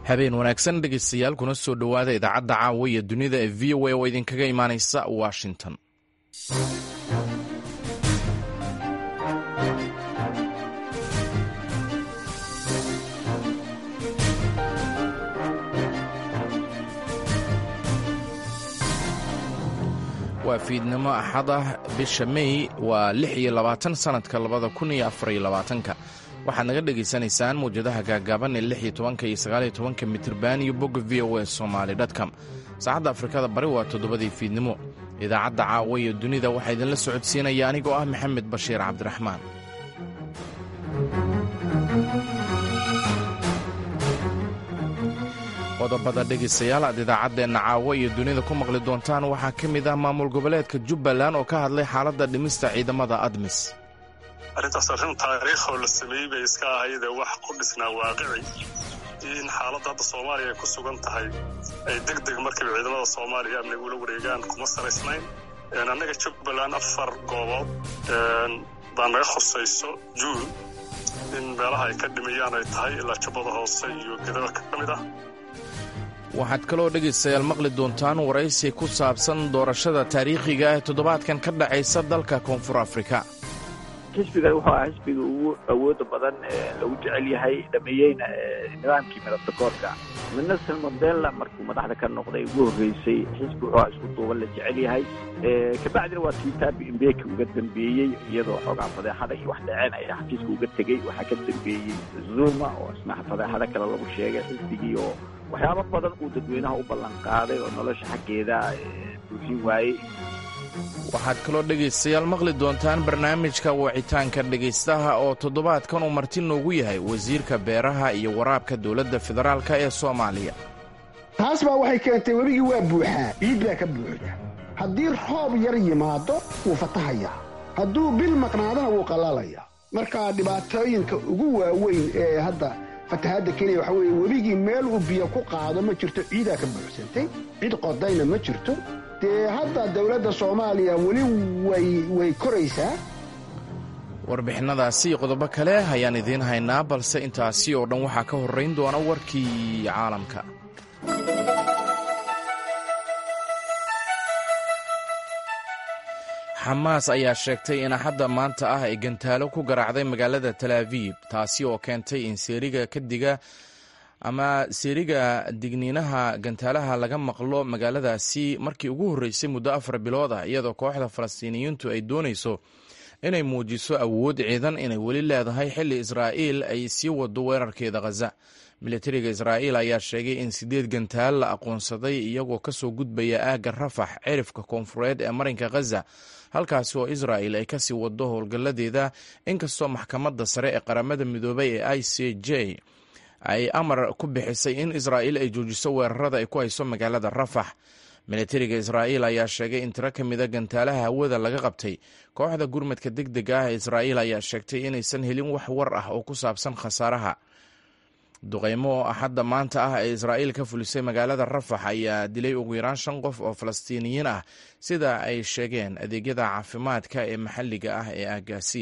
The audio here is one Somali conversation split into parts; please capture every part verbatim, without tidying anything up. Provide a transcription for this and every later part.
habeen wanaagsan dhegaystayaal kuna soo dhowaada idaacadda caawa iyo dunida ee v o a oo idinkaga imaanaysa Washington. waa fiidnimo axad ah bisha May waa lix iyo labaatan sanadka labada kun iyo afar iyo labaatanka. waxaad naga dhegaysanaysaan mawjadaha gaagaaban ee lix iyo tobanka iyo sagaal iyo tobanka mitirban iyo bogga v o a somali dot com. saacadda afrikada bari waa toddobadii fiidnimo. idaacadda caawa iyo dunida waxaa idinla socodsiinaya anigoo ah maxamed bashiir cabdiraxmaan. qodobada dhegaystayaal aad idaacaddeenna caawa iyo dunida ku maqli doontaan waxaa ka mid ah maamul goboleedka Jubbaland oo ka hadlay xaaladda dhimista ciidamada admis. arrintaas arrin taariikh oo la sameeyey bay iska ahayd wax ku dhisnaa waaqici in xaaladda hadda Soomaaliya ay ku sugan tahay ay degdeg markii ciidamada Soomaaliya amniga ula wareegaan kuma saraysnayn. annaga Jubbaland afar goobood baan naga khusayso juul in meelaha ay ka dhimayaan ay tahay ilaa Jubbada Hoose iyo Gedo ka mid ah. waxaad kaloo dhegaystayaal maqli doontaan waraysi ku saabsan doorashada taariikhiga ee toddobaadkan ka dhacaysa dalka Koonfur Afrika. xisbiga wuxuu ahaa xisbiga ugu awooda badan ee lagu jecel yahay dhameeyeyna nidaamkii midabtakoorka. Nelson Mandela markuu madaxda ka noqday ugu horreysay xisbi wuxuu isku duuban la jecel yahay. kabacdina waa Thabo Mbeki uga dambeeyey iyadoo xoogaa fadeexada iyo wax dhaceen ay xafiiska uga tegey. waxaa ka dambeeyey Zuma oo isna fadeexada kale lagu sheegay xisbigii oo waxyaabo badan uu dadweynaha u ballan qaaday oo nolosha xaggeeda buuxin waayey. waxaad kaloo dhegaystayaal maqli doontaan barnaamijka wicitaanka dhegaystaha oo toddobaadkan uu marti noogu yahay wasiirka beeraha iyo waraabka dowladda federaalka ee Soomaaliya. taas baa waxay keentay webigii waa buuxaa, ciid baa ka buuxda. haddii roob yar yimaado wuu fatahayaa, hadduu bil maqnaadana wuu qalalayaa. marka dhibaatooyinka ugu waaweyn ee hadda fatahaadda kenya waxa weeye webigii meel uu biyo ku qaado ma jirto, ciidaa ka buuxsantay, cid qodayna ma jirto. dee hadda dowladda Soomaaliya weli way way koraysaa. warbixinadaasi iyo qodobo kale ayaan idiin haynaa, balse intaasi oo dhan waxaa ka horrayn doona warkii caalamka. xamaas ayaa sheegtay in axadda maanta ah ay gantaalo ku garaacday magaalada Tel Aviv, taasi oo keentay in seeriga ka diga ama seeriga digniinaha gantaalaha laga maqlo magaaladaasi markii ugu horreysay muddo afar bilood ah, iyadoo kooxda Falastiiniyiintu ay doonayso inay muujiso awood ciidan inay weli leedahay xilli Israa'iil ay sii wado weerarkeeda Gaza. militariga Israa'iil ayaa sheegay in sideed gantaal la aqoonsaday iyagoo ka soo gudbaya aagga Rafax cirifka koonfureed ee marinka Gaza, halkaasi oo Israa'iil ay ka sii wado howlgalladeeda, inkastoo maxkamadda sare ee qaramada midoobay ee I C J ay amar ku bixisay in Israa'iil ay joojiso weerarada ay ku hayso magaalada Rafax. militariga Israa'iil ayaa sheegay in tiro ka mida gantaalaha hawada laga qabtay. kooxda gurmadka degdega ah ee Israa'iil ayaa sheegtay inaysan helin wax war ah oo ku saabsan khasaaraha. duqeymo axadda maanta ah ee Israa'iil ka fulisay magaalada Rafax ayaa dilay ugu yaraan shan qof oo Falastiiniyiin ah, sida ay sheegeen adeegyada caafimaadka ee maxalliga ah ee aaggaasi.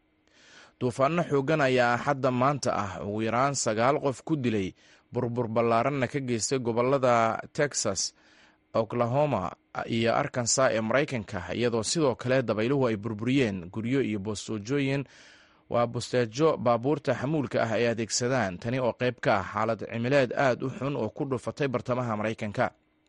duufaano xooggan ayaa axadda maanta ah ugu yaraan sagaal qof ku dilay, burbur ballaaranna ka geystay gobollada Texas, Oklahoma iyo Arkansas ee Maraykanka, iyadoo sidoo kale dabayluhu ay burburiyeen guryo iyo bostoojooyin waa bostaajo baabuurta xamuulka ah ay adeegsadaan. tani oo qayb ka ah xaalad cimileed aad u xun oo ku dhufatay bartamaha Maraykanka.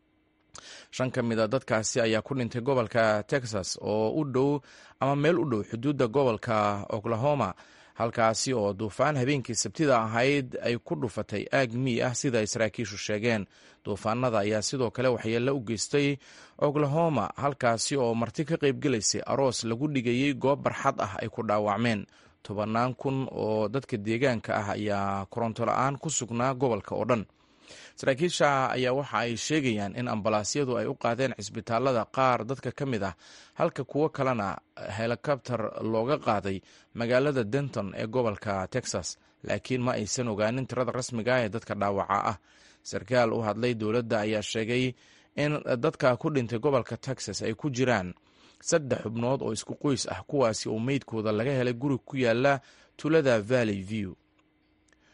shan ka mid a dadkaasi ayaa ku dhintay gobolka Texas oo u dhow ama meel u dhow xuduudda gobolka Oklahoma, halkaasi oo duufaan habeenkii Sabtida ahayd ay ku dhufatay aag mii ah sida ay saraakiishu sheegeen. duufaanada ayaa sidoo kale waxyeello u geystay Oklahoma, halkaasi oo marti ka qaybgelaysay aroos lagu dhigayey goob barxad ah ay ku dhaawacmeen. tobannaan kun oo dadka deegaanka ah ayaa koronto la'aan ku sugnaa gobolka oo dhan. saraakiisha ayaa waxa ay sheegayaan in ambalaasyadu ay u qaadeen cisbitaalada qaar dadka ka mid ah, halka kuwo kalena helikabtar looga qaaday magaalada Denton ee gobolka Texas, laakiin ma aysan ogaanin tirada rasmiga ah ee dadka dhaawaca ah. sarkaal u hadlay dowladda ayaa sheegay in dadka ku dhintay gobolka Texas ay ku jiraan saddex xubnood oo isku qoys ah, kuwaasi oo meydkooda laga helay guri ku yaala tulada Valley View.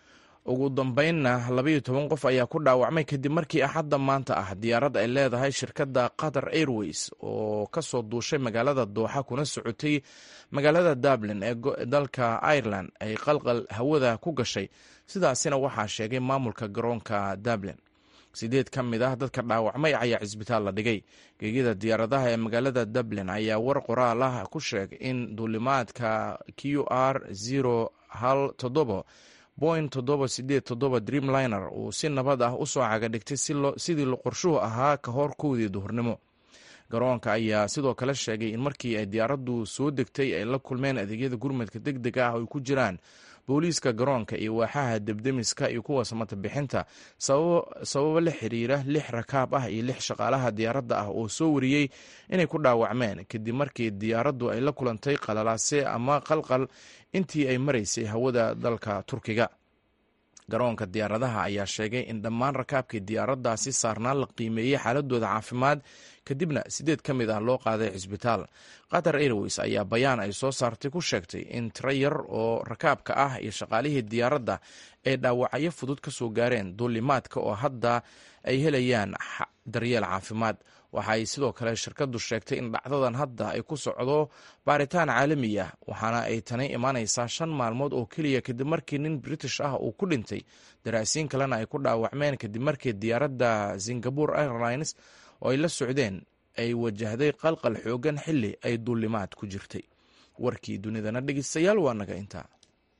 ugu dambeynna labayo toban qof ayaa ku dhaawacmay kadib markii axadda maanta ah diyaarad ay leedahay shirkadda qatar airways oo ka soo duushay magaalada dooxa kuna socotay magaalada dublin ee dalka ireland ay qalqal hawada ku gashay. sidaasina waxaa sheegay maamulka garoonka dublin. sideed ka mid ah dadka dhaawacmay ayaa cisbitaal la dhigay. geegyada diyaaradaha ee magaalada dublin ayaa war qoraal ah ku sheegay in duulimaadka q r zero hal toddobo boing toddoba sideed toddoba dreamliner uu si nabad ah usoo caga dhigtay sidii qorshuhu ahaa ka hor kowdii duhurnimo. garoonka ayaa sidoo kale sheegay in markii ay diyaaraddu soo degtay ay la kulmeen adeegyada gurmadka deg deg ah oo ay ku jiraan booliiska garoonka iyo waaxaha debdemiska iyo kuwa samata bixinta sababo la xiriira lix rakaab ah iyo lix shaqaalaha diyaaradda ah oo soo wariyey inay ku dhaawacmeen kadib markii diyaaraddu ay la kulantay qalalaase ama qalqal intii ay maraysay hawada dalka turkiga. garoonka diyaaradaha ayaa sheegay in dhammaan rakaabkii diyaaraddaasi saarnaan la qiimeeyey xaaladooda caafimaad kadibna sideed ka mid ah loo qaaday cisbitaal. qatar airways ayaa bayaan ay soo saartay ku sheegtay in tiro yar oo rakaabka ah iyo shaqaalihii diyaaradda ay dhaawacyo fudud ka soo gaareen duulimaadka oo hadda ay helayaan daryeel caafimaad. waxa ay sidoo kale shirkaddu sheegtay in dhacdadan hadda ay ku socdo baaritaan caalami ah, waxaana ay tani imaanaysaa shan maalmood oo keliya kadib markii nin british ah uu ku dhintay, daraasiin kalena ay ku dhaawacmeen kadib markii diyaaradda singapore airlines oo ay la socdeen ay wajahday qalqal xoogan xilli ay duulimaad ku jirtay. warkii dunidana dhegeystayaal waa naga intaa.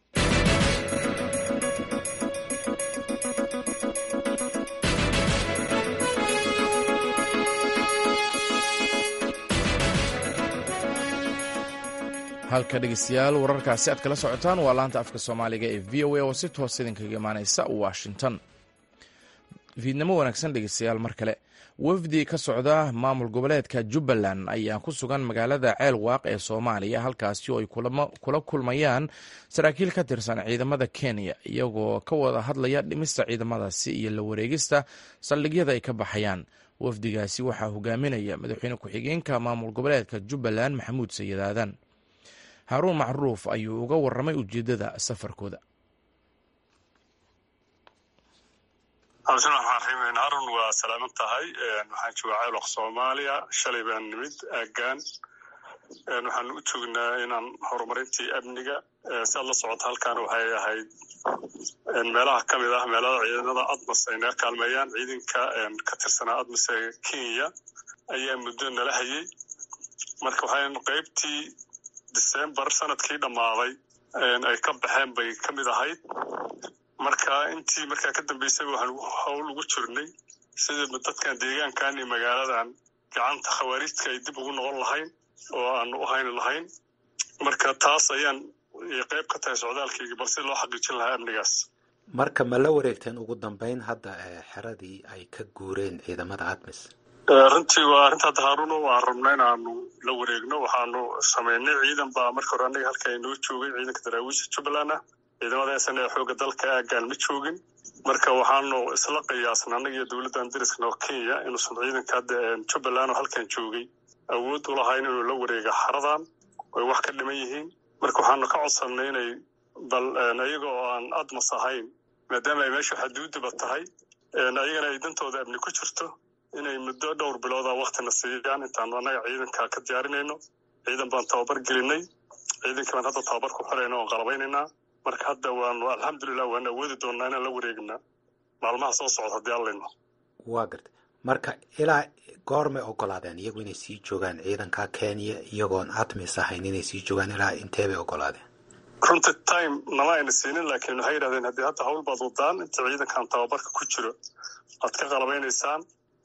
halka dhegeystayaal wararkaasi aad kala socotaan waa laanta afka soomaaliga ee v o a oo si toos idinkaga imaaneysa washington. fiidnimo wanaagsan dhegeystayaal mar kale. wafdi ka socda maamul goboleedka jubbaland ayaa ku sugan magaalada ceel waaq ee soomaaliya, halkaasi oo ay kula kulmayaan saraakiil ka tirsan ciidamada kenya, iyagoo ka wada hadlaya dhimista ciidamadaasi iyo la wareegista saldhigyada ay ka baxayaan. wafdigaasi waxaa hogaaminaya madaxweyne ku-xigeenka maamul goboleedka jubbaland maxamuud sayid aadan. haruun macruuf ayuu uga waramay ujeedada safarkooda. harun waa salaaman tahay. waxaan joogaa ceelwaq soomaaliya. shalay baan nimid aagaan. waxaan u joognaa inaan horumarintii amniga si aad la socoto halkaan waxay ahayd meelaha ka mid ah meelada ciidamada admas ay naga kaalmeeyaan. ciidanka ka tirsanaa admas ee kenya ayaa muddo nala hayay. marka waxaan qaybtii december sanadkii dhammaaday ay ka baxeen bay ka mid ahayd. marka intii markaa ka dambeysay waxaan hawl ugu jirnay sida dadkan deegaankan iyo magaaladan gacanta khawaarijka ay dib ugu noqon lahayn oo aan u hayni lahayn. marka taas ayaan qayb ka tahay socdaalkayga, balse loo xaqiijin lahaa amnigaas. marka ma la wareegteen ugu dambeyn hadda xeradii ay ka guureen ciidamada admis? runtii waa arrinta hadda haaruno waan rabnaa inaanu la wareegno. waxaanu samaynay ciidan baa marka hore anaga halka inoo joogay, ciidanka daraawiisha jubbaland ah. ciidamadaasna ee xooga dalka aagaan ma joogin. marka waxaanu isla qiyaasna anaga iyo dowladdan dariskana oo kenya inuusan ciidanka hadda jubbaland oo halkan joogay awood u lahayn inuu la wareega xaradan oy wax ka dhiman yihiin. marka waxaanu ka codsanay inay bal ayaga oo aan admas ahayn, maadaama ay meesha xaduudaba tahay, ayagana ay dantooda amni ku jirto, inay muddo dhowr bilooda waktina siiyaan intaanu annaga ciidanka ka diyaarinayno. ciidan baan tababar gelinay. ciidankii baan hadda tababar ku xirayna oon qalabaynaynaa. marka hadda waanu alxamdulilah waan awoodi doonnaa inaan la wareegnaa maalmaha soo socda haddii allayno. waa gartay. marka ilaa goormay ogolaadeen iyagu inay sii joogaan ciidanka kenya iyagoon admis ahayn inay sii joogaan? ilaa intee bay ogolaadeen? runtii time nama ayna siinin, laakiin waxay yidhahdeen haddii hadda hawl baad wadaan inta ciidankan tababarka ku jiro aad ka qalabaynaysaan,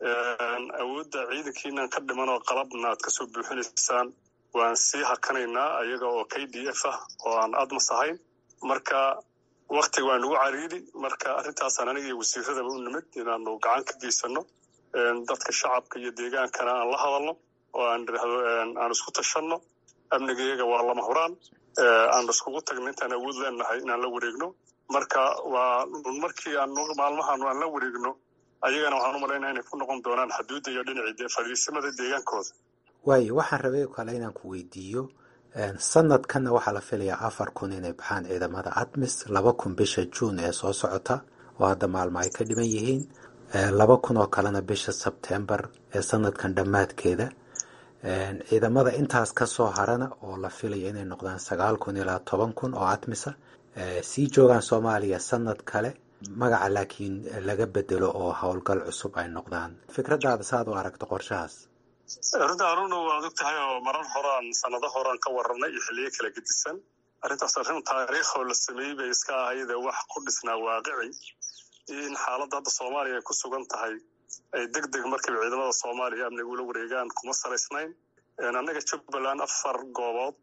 awoodda ciidankiinan ka dhiman oo qalabna aad kasoo buuxinaysaan, waan sii hakanaynaa ayaga oo k d f ah oo aan admas ahayn. marka waktiga waa nagu cariiri. marka arrintaasaan aniga iyo wasiiradaba u nimid inaanu gacan ka geysano, dadka shacabka iyo deegaankana aan la hadalno oo aan idhaahdo aan isku tashanno. amnigayaga waa lama huraan. aan iskugu tagno intaan awood leenahay inaan la wareegno. marka waa markii aan maalmahan aan la wareegno ayagana waxaan u malaynaa inay ku noqon doonaan xaduudda iyo dhinacii fadhiisimada deegaankooda. waayo waxaan rabay kale inaan ku weydiiyo sanadkanna waxaa la filayaa afar kun inay baxaan ciidamada admis, laba kun bisha juun ee soo socota oo hadda maalmo ay ka dhiban yihiin, laba kun oo kalena bisha sebtembar ee sanadkan dhammaadkeeda. ciidamada intaas ka soo harana oo la filaya inay noqdaan sagaal kun ilaa toban kun oo admisa sii joogaan Soomaaliya sanad kale, magaca laakiin laga bedelo oo howlgal cusub ay noqdaan. fikradaada saad u aragto qorshahaas? arrinta aruna waad og tahay oo marar horaan sanado horaan ka warranay iyo xilliyo kala gedisan. arrintaas arrin taariikhoo la sameeyey bay iska ahayde wax ku dhisnaa waaqici in xaaladda hadda Soomaaliya ay ku sugan tahay ay deg deg markii ciidamada Soomaaliya amniga ula wareegaan kuma salaysnayn. annaga Jubbaland afar goobood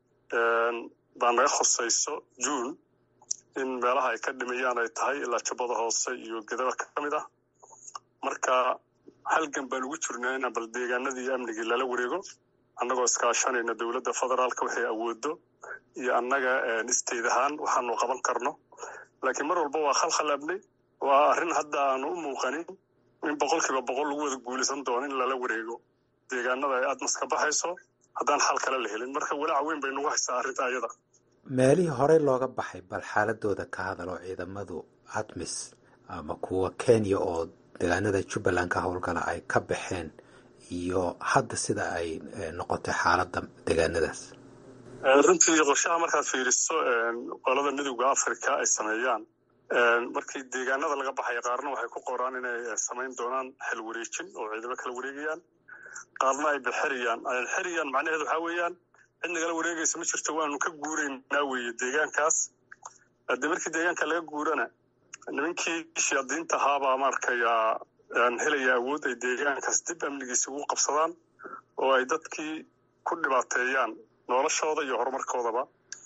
baa naga khusayso juun in meelaha ay ka dhimayaan ay tahay ilaa Jubbada Hoose iyo Gedo ka mid ah. marka halgan baan ugu jirnaa in bal deegaanadii amniga lala wareego annagoo iskaashanayna dowladda federaalka waxay awoodo iyo annaga isteed ahaan waxaanu qaban karno. laakiin mar walba waa khalkhal abnay, waa arrin hadda aanu u muuqanin in boqolkiiba boqol lagu wada guulaysan doono in lala wareego deegaanada ay admas ka baxayso haddaan xal kale la helin. marka walaac weyn bay nagu haysaa arrinta ayada. meelihii horey looga baxay bal xaaladooda ka hadalo ciidamadu admis ama kuwa Kenya oo deegaanada Jubbaland ka howlgala ay ka baxeen iyo hadda sida ay noqotay xaaladda deegaanadaas. runtii qorshaha markaad fiiriso qolada midowga Afrika ay sameeyaan markii deegaanada laga baxay qaarna waxay ku qoraan inay sameyn doonaan xil wareejin oo ciidamo kala wareegayaan, qaarna ay bixiriyaan ay xiriyaan. macnaheedu waxa weeyaan cid nagala wareegaysa ma jirto, waanu ka guuraynaa weeye deegaankaas. haddii markii deegaanka laga guurana nimankii shayaadiinta ahaabaa markayaa helaya awood ay deegaankaas dib amnigiisa ugu qabsadaan oo ay dadkii ku dhibaateeyaan noloshooda iyo horumarkoodaba.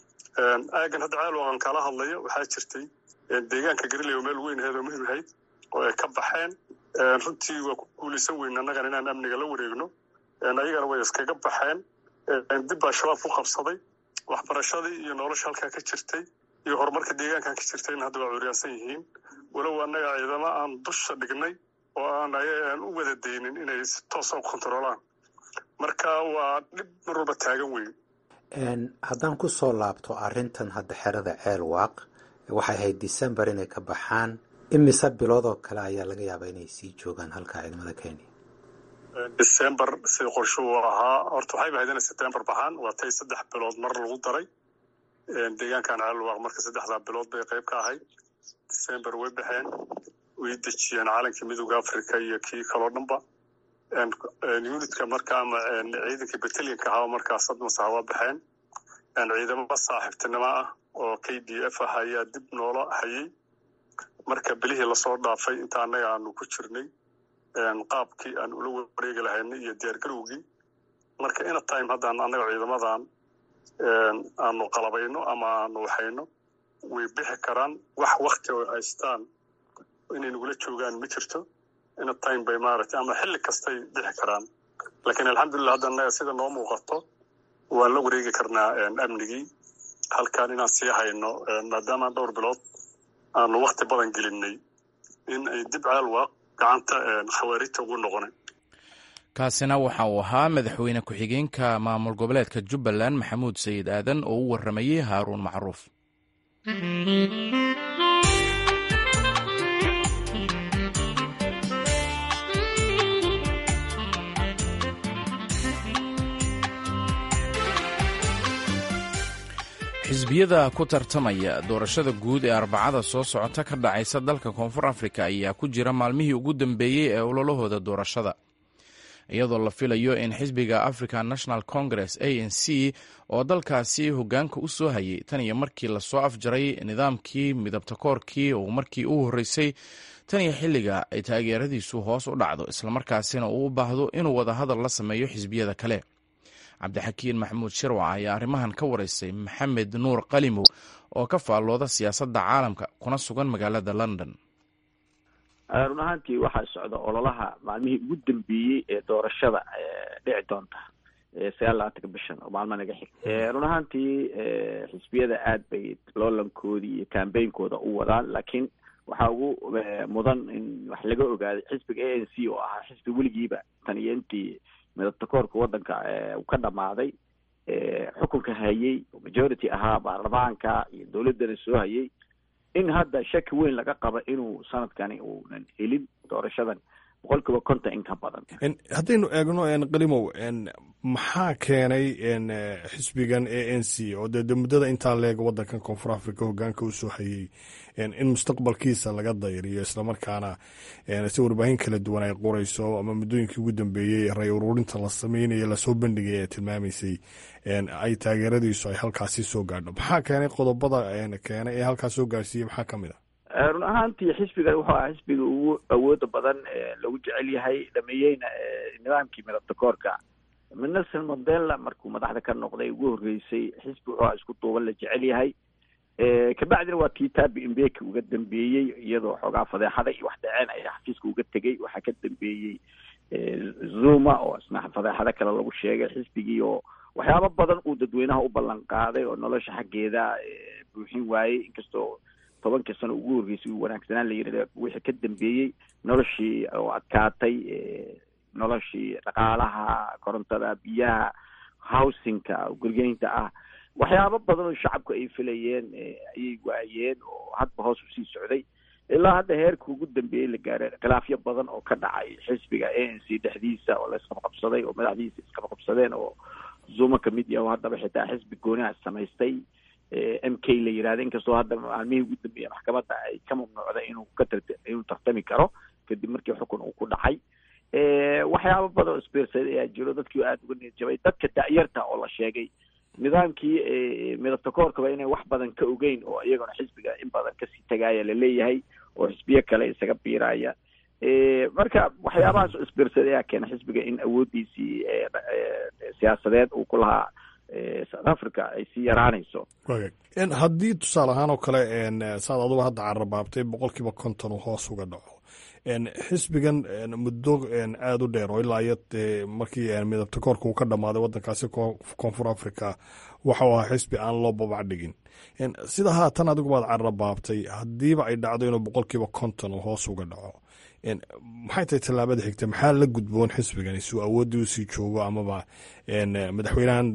aagan hadda ceel waan kala hadlayo waxaa jirtay deegaanka Gariley oo meel weyn ahayd oo muhiim ahayd oo ay ka baxeen. runtii waa ku guulaysan weyn annagan inaan amniga la wareegno, ayagana way iskaga baxeen. dib baa shabaab ku qabsaday waxbarashadii iyo nolosha halkaa ka jirtay iyo horumarka deegaankan ka jirtay in hadda waa curyaansan yihiin. walow annaga ciidamo aan dusha dhignay oo aan aan u wada deynin inay si toos u kontroolaan. marka waa dhib mar walba taagan weyn. haddaan ku soo laabto arrintan hadda xerada ceel waaq waxay ahayd December inay ka baxaan, imise bilood oo kale ayaa laga yaabaa inay sii joogaan halka ciidamada Kenya? December si qorshuhu ahaa horta waxay ahayd in September baxaan, waa tay saddex bilood mar lagu daray deegaankan ceel waaq. marka saddexda bilood bay qayb ka ahayd. December way baxeen, way dejiyeen calankii midowga Afrika iyo kii kaloo dhanba. unitka markaa ama ciidanka battalion-ka ahaa markaas admas waa baxeen. ciidamo saaxiibtinimo ah oo K D F ah ayaa dib noola hayay. marka bilihii lasoo dhaafay inta annaga aanu ku jirnay qaabkii aan ula wareegi lahaynay iyo diyaargarowgii. marka ina time haddaan annaga ciidamadan aanu qalabayno ama aanu waxayno way bixi karaan. wax wakti oo haystaan inay nagula joogaan ma jirto. ina time bay maaragtay ama xilli kastay bixi karaan. laakiin alxamdulillah hadda annaga sida noo muuqato waan la wareegi karnaa amnigii halkaan inaan sii hayno maadaama dhowr bilood aanu wakti badan gelinay in ay dib ceel waaq gacanta khawaarijta ugu noqonay. kaasina waxa uu ahaa madaxweyne ku-xigeenka maamul goboleedka Jubbaland Maxamuud Sayid Aadan oo u waramayay Haaruun Macruuf. xisbiyada ku tartamaya doorashada guud ee arbacada soo socota ka dhacaysa dalka Koonfur Afrika ayaa ku jira maalmihii ugu dambeeyey ee ololahooda doorashada, iyadoo la filayo in xisbiga African National Congress A N C oo dalkaasi hogaanka u soo hayay tan iyo markii lasoo afjaray nidaamkii midabta koorkii oo markii u horeysay tan iyo xilliga ay taageeradiisu hoos u dhacdo, islamarkaasina uu u baahdo inuu wada hadal la sameeyo xisbiyada kale. cabdixakiin maxamuud shirwac ayaa arrimahan ka wareysay maxamed nuur qalimow oo ka faallooda siyaasadda caalamka kuna sugan magaalada London. run ahaantii waxaa socda ololaha maalmihii ugu dambeeyey ee doorashada dhici doonta sagaal labaatanka bishan oo maalmo naga xig. run ahaantii xisbiyada aad bay loolankoodii iyo campaignkoda u wadaan, laakiin waxaa ugu mudan in wax laga ogaado xisbiga A N C oo ahaa xisbi weligiiba tan iyo intii midabta koorka wadanka uu ka dhamaaday xukunka hayay oo majority ahaa baarlamaanka iyo dowladdana soo hayay in hadda shaki weyn laga qabo inuu sanadkani uunan helin doorashadan boqol kiiba konton in ka badan. haddaynu eegno qalimow maxaa keenay xisbigan a n c oo dee muddada intaa leeg waddankan koonfur africa hogaanka usoo hayay in mustaqbalkiisa laga dayriyo islamarkaana si warbaahin kala duwan ay qorayso ama muddooyinkii ugu dambeeyey ray ururinta la sameynayo lasoo bandhigay ee tilmaamaysay ay taageeradiisu ay halkaasi soo gaadho maxaa keenay qodobada keenay ee halkaas soo gaarsiiyey maxaa ka mid a run ahaantii xisbigan wuxuu aha xisbiga ugu awooda badan lagu jecel yahay dhameeyeyna nidaamkii midabta koorka nelson mandela markuu madaxda ka noqday ugu horreysay xisbi wuxuu aha isku duuban la jecel yahay kabacdina waa kii taabi imbeki uga dambeeyey iyadoo xoogaa fadeexada iyo wax dhaceen ay xafiiska uga tegey waxaa ka dambeeyey zuma oo isna fadeexado kale lagu sheegay xisbigii oo waxyaabo badan uu dadweynaha u ballan qaaday oo nolosha xaggeeda buuxin waayey inkastoo tobankii sano ugu horreysay uu wanaagsanaan la yidhahda wixii ka dambeeyey noloshii oo adkaatay noloshii dhaqaalaha korontada biyaha housingka gurgeynta ah waxyaabo badan oo shacabku ay filayeen ayay waayeen oo hadba hoos usii socday ilaa hadda heerka ugu dambeeyey la gaaray khilaafyo badan oo ka dhacay xisbiga a n c dhexdiisa oo la isqabqabsaday oo madaxdiisa isqabqabsadeen oo zuma kamid yahay oo haddaba xitaa xisbi gooniha samaystay m k la yirahda inkastoo hadda maalmihii ugu dambeeyey maxkamadda ay ka mamnuucday inuu ka tar inuu tartami karo kadib markii xukun uu ku dhacay waxyaabo badan oo isbiirsaday ayaa jiro dadkii aada uga niyad jabay dadka da'yarta oo la sheegay nidaamkii midabta koorkaba inay wax badan ka ogeyn oo iyagona xisbiga in badan kasii tagaaya laleeyahay oo xisbiyo kale isaga biiraya marka waxyaabahaas oo isbiirsaday ayaa keena xisbiga in awooddiisii siyaasadeed uu ku lahaa south africa ay sii yaraanayso. haddii tusaale ahaan oo kale saad aduga hadda carabaabtay boqol kiiba konton uu hoos uga dhaco xisbigan muddo aada u dheer oo ilaa iyo markii midabta koorka uu ka dhammaaday waddankaasi koonfur africa waxau ahaa xisbi aan loo babac dhigin sida haatan adigu baad carabaabtay haddiiba ay dhacdo inuu boqol kiiba konton uu hoos uga dhaco maxay tahay tallaabada xigta maxaa la gudboon xisbigan suu awooddii usii joogo amaba madaxweynahan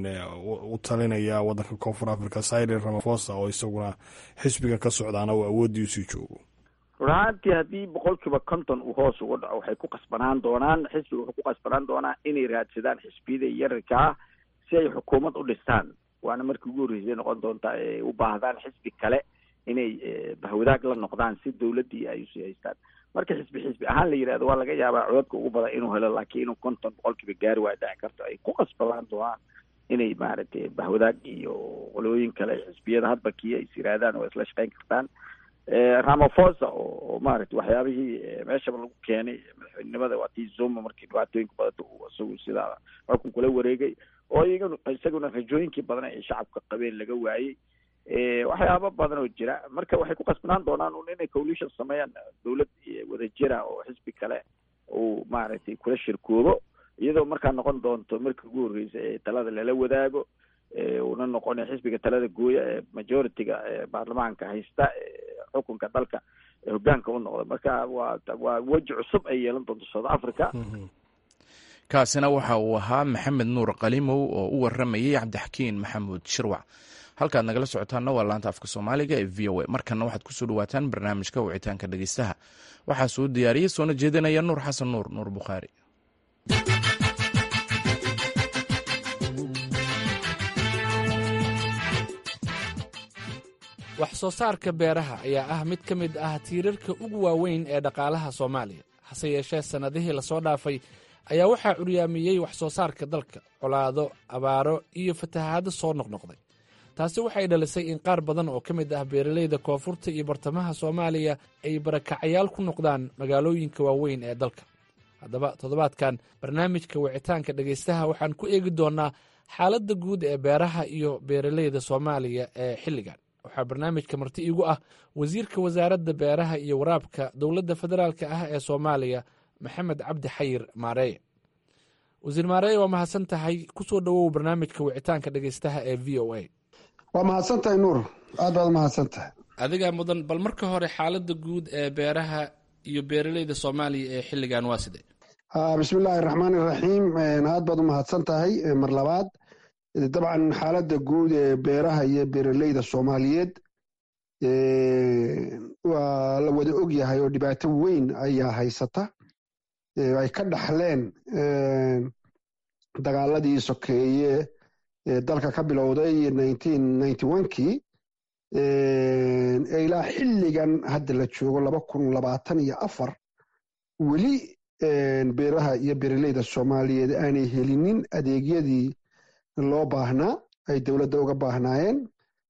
u talinaya waddanka koonfur africa cyril ramaphosa oo isaguna xisbigan ka socdaana uu awooddii usii joogo run ahaantii haddii boqol kiiba konton uu hoos uga dhaco waxay ku qasbanaan doonaan xisbiga wuxuu ku qasbanaan doonaa inay raadsadaan xisbiyada yararka ah si ay xukuumad u dhistaan waana markii ugu horreysay noqon doontaa ay u baahdaan xisbi kale inay bahwadaag la noqdaan si dawladdii ay usii haystaan marka xisbi xisbi ahaan la yidhahdo waa laga yaabaa codadka ugu badan inuu helo laakiin inuu konton boqolkiiba gaari waa dhici karto ay ku qasbanaan doonaan inay maaragtay bahwadaag iyo qolooyin kale xisbiyada hadba kii ay is yidhaahdaan oo isla shaqeyn kartaan ramaphosa oo maaragtay waxyaabihii meeshaba lagu keenay madaxweynenimada waa tii zuma markii dhibaatooyinka badanta uu isagu sidaa xukun kula wareegay oo iyagana isaguna rajooyinkii badan ay shacabka qabeen laga waayey waxyaaba badan oo jira marka waxay ku qasbanaan doonaan un inay coalition sameeyaan dawlad wadajira oo xisbi kale uu maaragtay kula shirkoobo iyadoo markaa noqon doonto markii ugu horreysay ee talada lala wadaago una noqon xisbiga talada gooya ee majority-ga baarlamaanka haysta xukunka dalka hogaanka u noqda marka waa waa weji cusub ay yeelan doonto south africa. kaasina waxa uu ahaa maxamed nuur qalimow oo u waramayay cabdixakiin maxamuud shirwac. halkaad nagala socotaanna waa laanta afka soomaaliga ee v o a markana waxaad kusoo dhawaataan barnaamijka wicitaanka dhegeystaha waxaa soo diyaariyey soona jeedinaya nuur xasan nuur nuur bukhaari. wax soo saarka beeraha ayaa ah mid ka mid ah tiirarka ugu waaweyn ee dhaqaalaha soomaaliya hase yeeshee sannadihii lasoo dhaafay ayaa waxaa curyaamiyey wax soo saarka dalka colaado abaaro iyo fatahaado soo noqnoqday taasi waxay dhalisay in qaar badan oo ka mid ah beeralayda koonfurta iyo bartamaha soomaaliya ay barakacayaal ku noqdaan magaalooyinka waaweyn ee dalka. haddaba toddobaadkan barnaamijka wicitaanka dhegaystaha waxaan ku eegi doonnaa xaaladda guud ee beeraha iyo beeralayda soomaaliya ee xilligan. waxaa barnaamijka marti iigu ah wasiirka wasaaradda beeraha iyo waraabka dowladda federaalka ah ee soomaaliya maxamed cabdi xayir maareeye. wasiir maareeye waa mahadsan tahay kusoo dhowow barnaamijka wicitaanka dhegaystaha ee v o a. waa mahadsan tahay nuur aad baad mahadsan tahay. adigaa mudan bal marka hore xaaladda guud ee beeraha iyo beeralayda soomaaliya ee xilligan waa sidee? bismi illaahi raxmaani raxiim aad baad u mahadsan tahay mar labaad dabcan xaaladda guud ee beeraha iyo beeraleyda soomaaliyeed waa la wada og yahay oo dhibaato weyn ayaa haysata ay ka dhaxleen dagaaladii sokeeye ee dalka ka bilowday nineteen ninety one kii ilaa xilligan hadda la joogo laba kun labaatan iyo afar weli beeraha iyo beeraleyda soomaaliyeed aanay helinin adeegyadii loo baahnaa ay dowladda uga baahnaayeen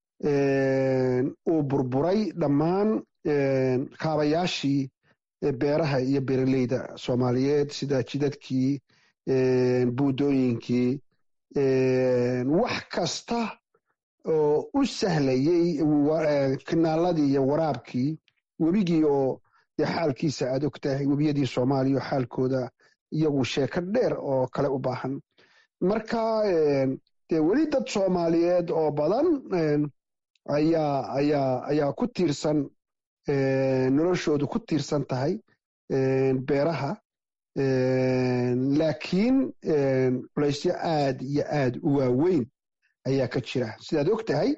uu burburay dhammaan kaabayaashii beeraha iyo beeraleyda soomaaliyeed sida jidadkii buudooyinkii wax kasta oo u sahlayey kanaaladii iyo waraabkii webigii oo dee xaalkiisa aad og tahay webiyadii soomaaliya oo xaalkooda iyagu sheeko dheer oo kale u baahan marka dee weli dad soomaaliyeed oo badan ayaa ayaa ayaa ku tiirsan noloshoodu ku tiirsan tahay beeraha laakiin culaysyo aad iyo aad u waaweyn ayaa ka jira sidaad og tahay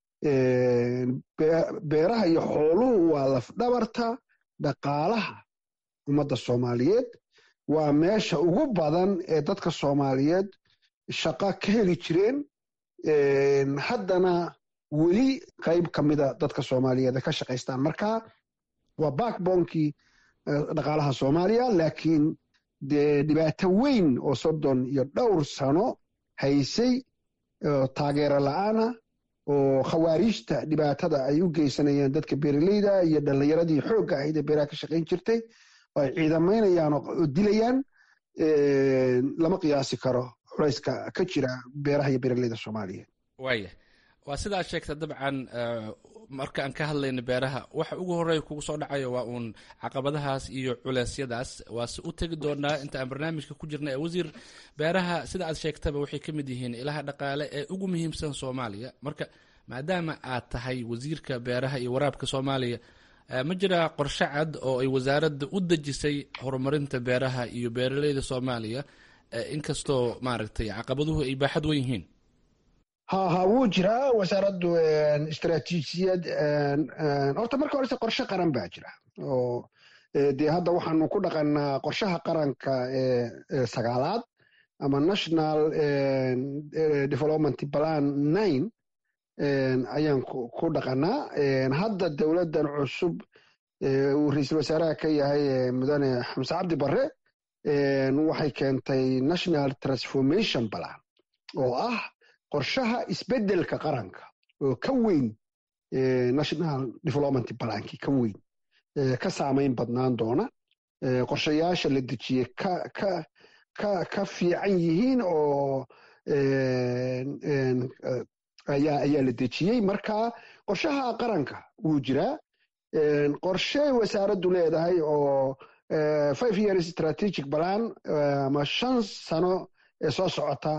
beeraha iyo xooluhu waa lafdhabarta dhaqaalaha ummadda soomaaliyeed waa meesha ugu badan ee dadka soomaaliyeed shaqo ka heli jireen haddana weli qayb ka mida dadka soomaaliyeed ka shaqaystaan marka waa backbonkii dhaqaalaha soomaaliya laakiin dee dhibaato weyn oo soddon iyo dhowr sano haysay taageero la-aana oo khawaariijta dhibaatada ay u geysanayaan dadka beeraleyda iyo dhallinyaradii xoogga ahayd ee beeraha ka shaqayn jirtay oo ay ciidamaynayaan oo dilayaan lama qiyaasi karo culayska ka jira beeraha iyo beeraleyda soomaaliyeed waaya waa sidaa sheegta dabcan marka aan ka hadlayno beeraha waxa ugu horeeya kugu soo dhacayo waa uun caqabadahaas iyo culeysyadaas waase u tegi doonaa inta aan barnaamijka ku jirna ee wasiir beeraha sida aad sheegtaba waxay ka mid yihiin ilaha dhaqaale ee ugu muhiimsan soomaaliya marka maadaama aad tahay wasiirka beeraha iyo waraabka soomaaliya ma jiraa qorshe cad oo ay wasaaradda u dejisay horumarinta beeraha iyo beeraleyda soomaaliya inkastoo maaragtay caqabaduhu ay baaxad wen yihiin ha ha wuu jiraa wasaaraddu istaraatiijiyad horta marka horese qorshe qaran baa jira oo dee hadda waxaanu ku dhaqannaa qorshaha qaranka ee sagaalaad ama national development plan nine ayaan ku dhaqannaa hadda dowladdan cusub uu ra-iisul wasaaraha ka yahay mudane xamse cabdi barre waxay keentay national transformation plan oo ah qorshaha isbeddelka qaranka oo ka weyn national development plankii ka weyn ka saamayn badnaan doona qorshayaasha la dejiyey ka ka ka ka fiican yihiin oo ayaa ayaa la dejiyey marka qorshaha qaranka wuu jiraa qorshe wasaaraddu leedahay oo five years strategic plan ama shan sano ee soo socota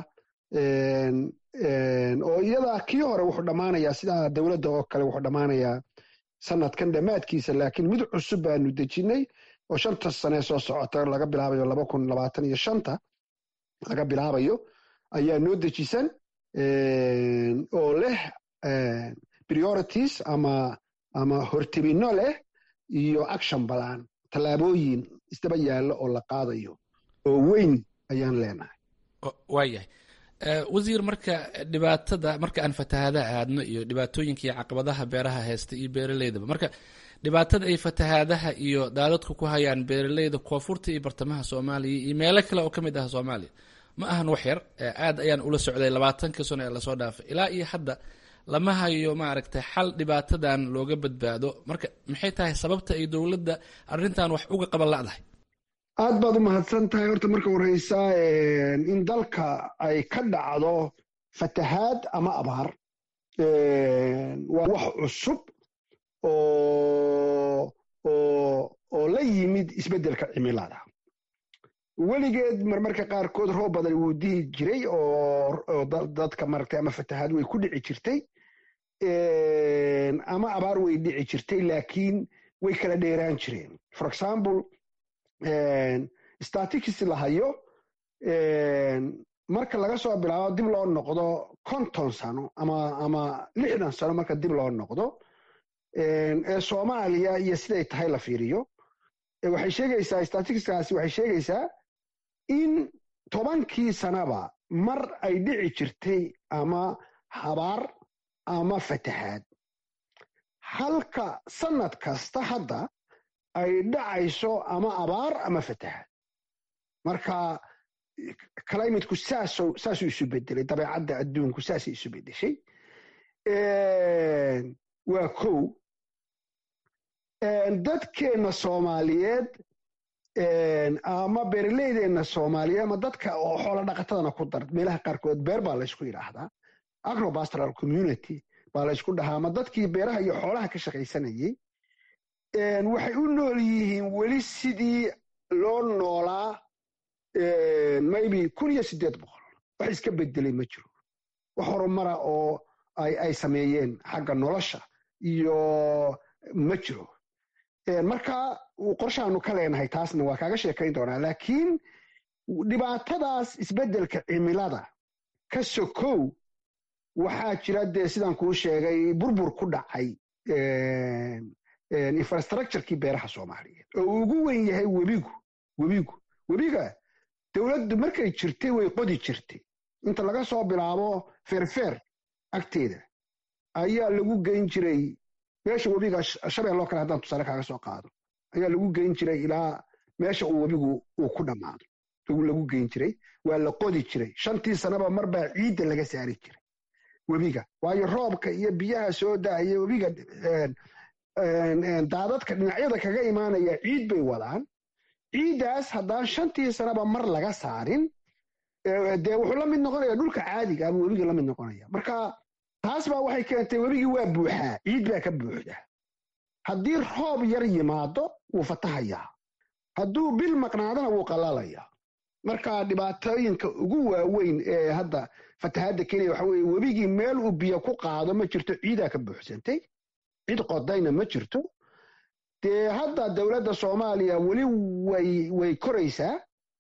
oo iyada kii hore wuxuu dhammaanayaa sidaa dowladda oo kale wuxuu dhammaanayaa sanadkan dhammaadkiisa laakiin mid cusub baanu dejinay oo shanta sane soo socota laga bilaabayo laba kun labaatan iyo shanta laga bilaabayo ayaa noo dejisan oo leh priorities ama ama hortebinno leh iyo action balan tallaabooyin isdaba yaallo oo la qaadayo oo weyn ayaan leenahay waayahay wasiir marka dhibaatada marka aan fatahaadaha aadno iyo dhibaatooyinka iyo caqabadaha beeraha haysta iyo beeraleydaba marka dhibaatada ay fatahaadaha iyo daadadku ku hayaan beeraleyda koonfurta iyo bartamaha soomaaliya iyo meelo kale oo ka mid ah soomaaliya ma ahan wax yar aad ayaan ula socday labaatankii sano ee lasoo dhaafay ilaa iyo hadda lama hayo maaragtay xal dhibaatadan looga badbaado marka maxay tahay sababta ay dowladda arrintan wax uga qaban la'dahay aad baad u mahadsan tahay horta marka horeysa in dalka ay ka dhacdo fatahaad ama abaar waa wax cusub oo oo oo la yimid isbeddelka cimilada weligeed marmarka qaarkood roob badan wuu dihi jiray oo dadka maragtay ama fatahaad way ku dhici jirtay ama abaar way dhici jirtay laakiin way kala dheeraan jireen for example statistics la hayo marka laga soo bilaabo dib loo noqdo konton sano ama ama lixdan sano marka dib loo noqdo ee Soomaaliya iyo siday tahay la fiiriyo waxay sheegaysaa statisticskaasi waxay sheegaysaa in tobankii sanaba mar ay dhici jirtay ama habaar ama fatahaad halka sanad kasta hadda ay dhacayso ama abaar ama fatahaad marka climate-ku saasoo saasuu isu bedelay dabeecadda adduunku saasay isu bedeshay waa kow dadkeena Soomaaliyeed ama beeraleydeena Soomaaliyeed ama dadka oo xoolo dhaqatadana ku dar meelaha qaarkood beer baa la isku yiraahdaa agropastoral community baa la isku dhahaa ama dadkii beeraha iyo xoolaha ka shaqaysanayay waxay u nool yihiin weli sidii loo noolaa maybe kun iyo siddeed boqol wax iska bedelay ma jiro wax horumara oo ay ay sameeyeen xagga nolosha iyo ma jiro marka qorshaanu ka leenahay taasna waa kaaga sheekayn doonaa laakiin dhibaatadaas isbedelka cimilada ka sokow waxaa jira dee sidaan kuu sheegay burbur ku dhacay infrastructure-kii beeraha Soomaaliyeed oo ugu weyn yahay webigu webigu webiga dawladdu markay jirtay way qodi jirtay inta laga soo bilaabo feerfeer agteeda ayaa lagu geyn jiray meesha webiga Shabeello kale haddaan tusaale kaaga soo qaado ayaa lagu geyn jiray ilaa meesha uu webigu uu ku dhammaado lagu geyn jiray waa la qodi jiray shantii sanaba marbaa ciidda laga saari jiray webiga waayo roobka iyo biyaha soo daaya webiga daadadka dhinacyada kaga imaanaya ciid bay wadaan ciidaas haddaan shantii sanaba mar laga saarin dee wuxuu la mid noqonaya dhulka caadiga ama webiga la mid noqonaya marka taas baa waxay keentay webigii waa buuxaa ciid baa ka buuxda haddii roob yar yimaado wuu fatahayaa hadduu bil maqnaadana wuu qalalayaa marka dhibaatooyinka ugu waaweyn ee hadda fatahaadda keenaya waxa weeye webigii meel uu biyo ku qaado ma jirto ciidaa ka buuxsantay cid qodayna ma jirto dee hadda dowladda Soomaaliya weli way way koraysaa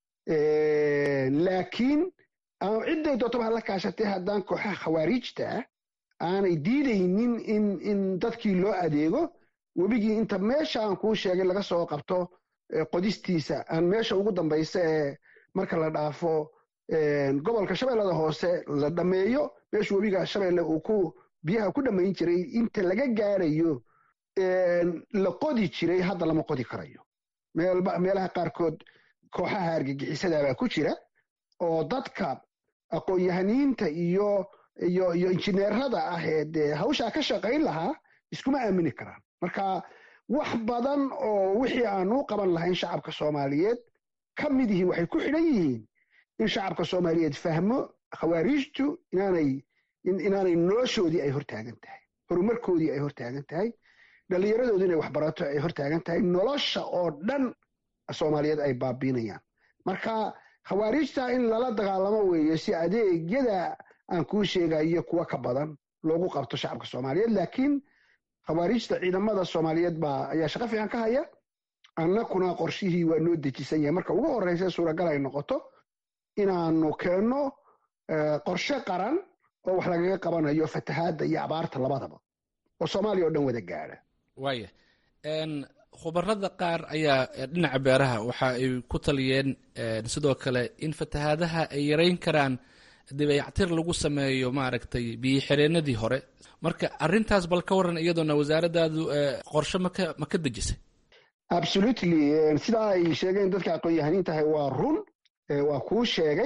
laakiin cidday doonto la kaashatay haddaan kooxaha khawaarijta aanay diidaynin in in dadkii loo adeego webigii inta meesha aan kuu sheegay laga soo qabto qodistiisa aan meesha ugu dambaysa ee marka la dhaafo gobolka Shabeellada hoose la dhameeyo meesha webiga Shabeelle uu ku biyaha ku dhamayn jiray inta laga gaarayo la qodi jiray hadda lama qodi karayo meelaha qaarkood kooxaha argagixisada baa ku jira oo dadka aqoon-yahaniinta iyo iyo iyo injineerada ah ee hawsha ka shaqayn lahaa iskuma aamini karaan marka wax badan oo wixii aan u qaban lahayn shacabka Soomaaliyeed ka mid yihiin waxay ku xidhan yihiin in shacabka Soomaaliyeed fahmo khawaarijtu inaanay inaanay noloshoodii ay hortaagan tahay horumarkoodii ay hortaagan tahay dhallinyaradoodu inay waxbarato ay hortaagan tahay nolosha oo dhan Soomaaliyeed ay baabiinayaan marka khawaarijta in lala dagaalamo weeye si adeegyada aan kuu sheegayo kuwa ka badan loogu qabto shacabka Soomaaliyeed laakiin khawaarijta ciidamada Soomaaliyeed baa ayaa shaqo fiican ka haya annakuna qorshihii waa noo dejisan yahay marka ugu horeysa suuragal ay noqoto inaanu keenno qorshe qaran oo wax lagaga qabanayo fatahaadda iyo abaarta labadaba oo Soomaaliya oo dhan wada gaara waaya khubarada qaar ayaa dhinaca beeraha waxa ay ku taliyeen sidoo kale in fatahaadaha ay yareyn karaan dibeyactir lagu sameeyo maaragtay biyo xireenadii hore marka arrintaas bal ka waran iyadoona wasaaradaadu qorshe maka ma ka dejisay absolutely sida ay sheegeen dadka aqoon-yahaniinta tahay waa run waa kuu sheegay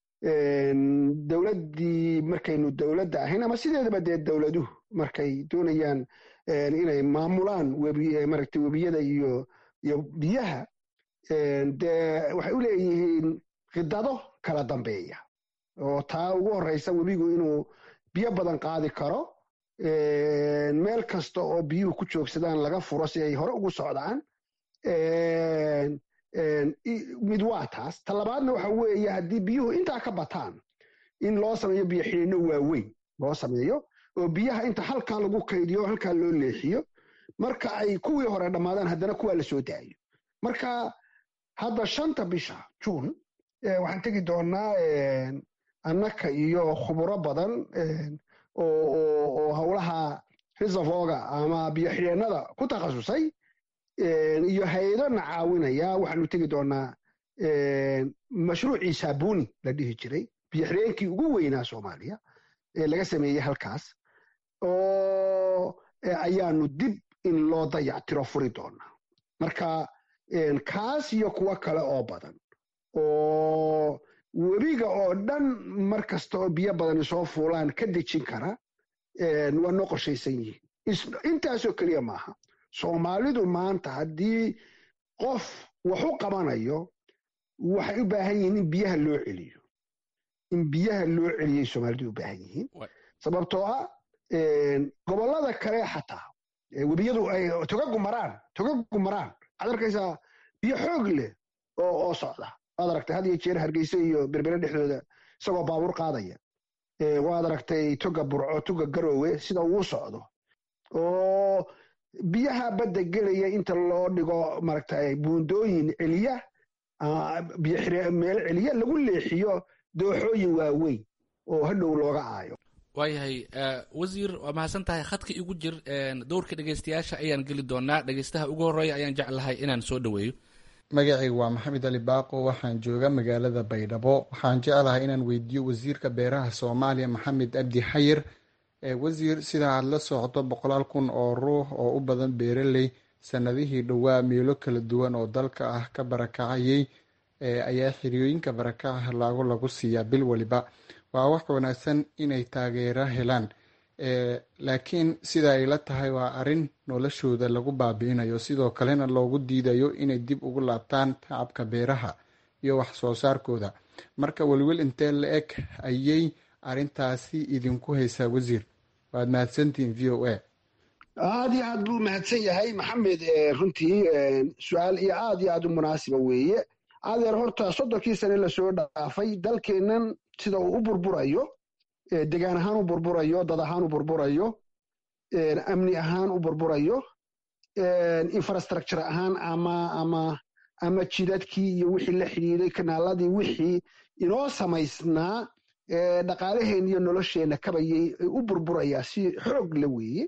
dowladdii markaynu dowladda ahayn ama sideedaba dee dowladuhu markay doonayaan inay maamulaan webi maaragtay webiyada iyo iyo biyaha dee waxay u leeyihiin khidado kala dambeeya oo taa ugu horeysa webigu inuu biyo badan qaadi karo meel kasta oo biyuhu ku joogsadaan laga furo si ay hore ugu socdaan mid waa taas ta labaadna waxa weeye haddii biyuhu intaa ka bataan in loo sameeyo biyo xidhino waaweyn loo sameeyo oo biyaha inta halkaa lagu kaydiyo halkaa loo leexiyo marka ay kuwii hore dhammaadaan haddana kuwaa la soo daayo marka hadda shanta bisha juun waxaan tegi doonaa annaka iyo khuburo badan oo howlaha reservoga ama biyo xidheennada ku takhasusay iyo hay-adona caawinaya waxaanu tegi doonaa mashruucii saabuni la dhihi jiray biyo xidheenkii ugu weynaa soomaaliya ee laga sameeyey halkaas oo ayaanu dib in loo dayactiro furi doonaa marka kaas iyo kuwo kale oo badan oo webiga oo dhan mar kasta oo biyo badani soo fuulaan ka dejin kara waa noo qorshaysan yihiin intaasoo keliya maaha soomaalidu maanta haddii qof wax u qabanayo waxay u baahan yihiin in biyaha loo celiyo in biyaha loo celiyay soomaalidu u baahan yihiin sababtoo ah gobollada kale xataa webiyadu ay togagu maraan togagu maraan waxaad arkaysaa biyo xoog leh oo oo socda waad aragtay had iyo jeer hargeysa iyo berbere dhexdooda isagoo baabuur qaadaya waad aragtay toga burco toga garoowe sida uu socdo oo biyaha badda gelaya inta loo dhigo maaragtay buundooyin celiya biyo xire meel celiya lagu leexiyo dooxooyin waaweyn oo hadhow looga aayo waayahay wasiir waa mahadsan tahay khadka igu jir dowrka dhegeystayaasha ayaan geli doonaa dhegeystaha ugu horreeya ayaan jeclahay inaan soo dhaweeyo magacaygu waa maxamed ali baaqo waxaan jooga magaalada baydhabo waxaan jeclahay inaan weydiiyo wasiirka beeraha soomaaliya maxamed abdi xayir wasiir sida aad la socdo boqolaal kun oo ruux oo u badan beeraley sanadihii dhowaa meelo kala duwan oo dalka ah ka barakacayay ayaa xiriyooyinka barakaca laago lagu siiyaa bil waliba waa wax wanaagsan inay taageero helaan laakiin sida ay la tahay waa arrin noloshooda lagu baabi'inayo sidoo kalena loogu diidayo inay dib ugu laabtaan tacabka beeraha iyo wax soo saarkooda marka welwel intee la eg ayay arrintaasi idinku haysaa wasiir waad mahadsantihiin v o a aad iyo aad buu mahadsan yahay maxamed runtii su-aal iyo aad iyo aad u munaasiba weeye adeer horta soddonkii sane lasoo dhaafay dalkeennan sida uu u burburayo degaan ahaan u burburayo dad ahaan u burburayo amni ahaan u burburayo infrastructure ahaan ama ama ama jidadkii iyo wixii la xidhiiday kanaaladii wixii inoo samaysnaa dhaqaalaheen iyo nolosheenna kabayay u burburayaa si xoog la weeye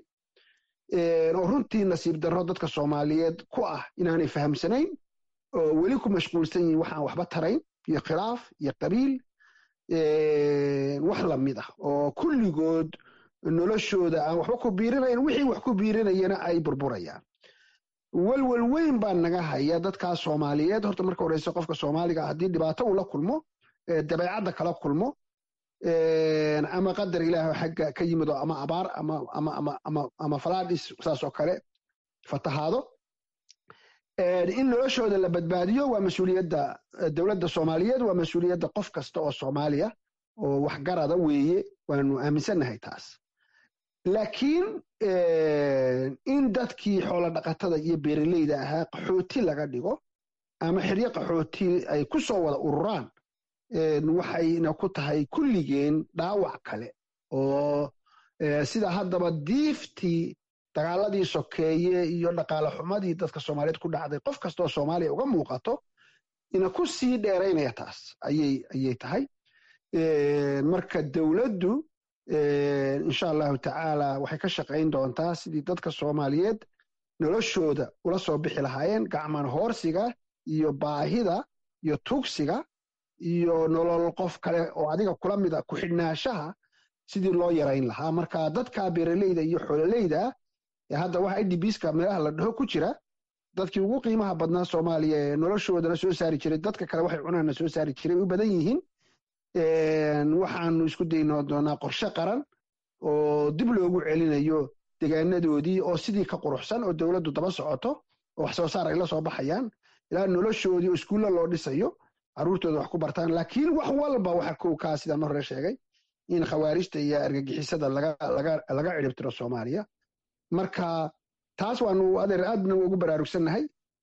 oo runtii nasiib darro dadka soomaaliyeed ku ah inaanay fahamsanayn oo weli ku mashquulsan yihin waxaan waxba tarayn iyo khilaaf iyo qabiil wax lamid ah oo kulligood noloshooda aan waxba ku biirinayn wixii wax ku biirinayana ay burburayaan welwel weyn baa naga haya dadkaas soomaaliyeed horta marka horeyse qofka soomaaliga haddii dhibaato uu la kulmo dabeecadda kala kulmo ama qadar ilaah xagga ka yimido ama abaar ama ama ama ama ama falaadhis saas oo kale fatahaado in noloshooda la badbaadiyo waa mas-uuliyadda dowladda soomaaliyeed waa mas-uuliyadda qof kasta oo soomaaliya oo waxgarada weeye waanu aaminsannahay taas laakiin in dadkii xoolo dhaqatada iyo beeraleyda ahaa qaxooti laga dhigo ama xiryo qaxooti ay ku soo wada ururaan waxayna ku tahay kulligeen dhaawac kale oo sida haddaba diiftii dagaaladii sokeeye iyo dhaqaale xumadii dadka soomaaliyeed ku dhacday qof kasta oo soomaaliya uga muuqato ina ku sii dheeraynaya taas ayay ayay tahay marka dowladdu insha allahu tacaala waxay ka shaqayn doontaa sidii dadka soomaaliyeed noloshooda ula soo bixi lahaayeen gacman hoorsiga iyo baahida iyo tugsiga iyo nolol qof kale oo adiga kula mid a ku xidhnaashaha sidii loo yarayn lahaa marka dadka beeraleyda iyo xoololeyda hadda waxa idbiska meelaha la dhaho ku jira dadkii ugu qiimaha badnaa soomaaliya ee noloshoodana soo saari jiray dadka kale waxay cunaana soo saari jiray u badan yihiin waxaanu isku daynoo doonaa qorshe qaran oo dib loogu celinayo degaanadoodii oo sidii ka quruxsan oo dowladdu daba socoto oo wax soo saar ay la soo baxayaan ilaa noloshoodii oo iskuulla loo dhisayo carruurtooda wax ku bartaan laakiin wax walba waxa kow kaa sidaan hore sheegay in khawaarijta iyo argagixisada laga laga laga ciribtiro soomaaliya marka taas waanu adeer aadna ugu baraarugsannahay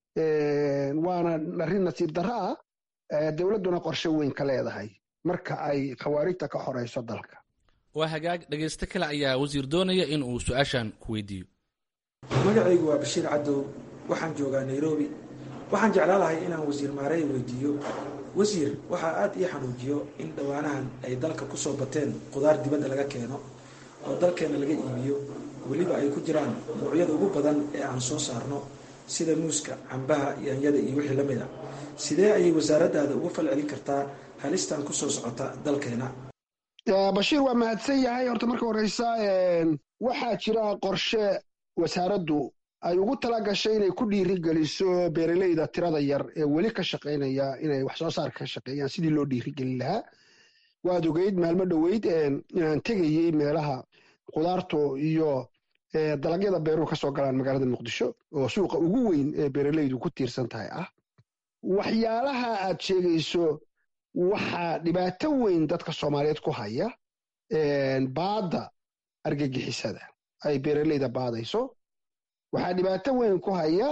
waana arrin nasiib darro ah dowladduna qorshe weyn ka leedahay marka ay khawaarijta ka horeyso dalka waa hagaag dhegaysto kale ayaa wasiir doonaya in uu su-aashan ku weydiiyo magacaygu waa bashiir cadow waxaan joogaa nairobi waxaan jeclaan lahay inaan wasiir maarey weydiiyo wasiir waxaa aada ii xanuujiyo in dhowaanahan ay dalka kusoo bateen qudaar dibadda laga keeno oo dalkeena laga iibiyo weliba ay ku jiraan noocyada ugu badan ee aan soo saarno sida muuska, cambaha, yaanyada iyo wixii lamid a. sidee ayay wasaaraddaada uga falcelin kartaa halistan kusoo socota dalkeena? bashiir waa mahadsan yahay. horta marka horeysa waxaa jira qorshe wasaaraddu ay ugu tala gashay inay ku dhiirigeliso beeraleyda tirada yar ee weli ka shaqaynaya inay wax soo saar ka shaqeeyaan sidii loo dhiirigelin lahaa. waad ogeyd maalmo dhoweyd inaan tegayey meelaha qudaartu iyo dalagyada beeruhu ka soo galaan magaalada muqdisho oo suuqa ugu weyn ee beeraleydu ku tiirsan tahay ah. waxyaalaha aad sheegayso waxaa dhibaato weyn dadka Soomaaliyeed ku haya baada argagixisada ay beeraleyda baadayso. waxaa dhibaato weyn ku haya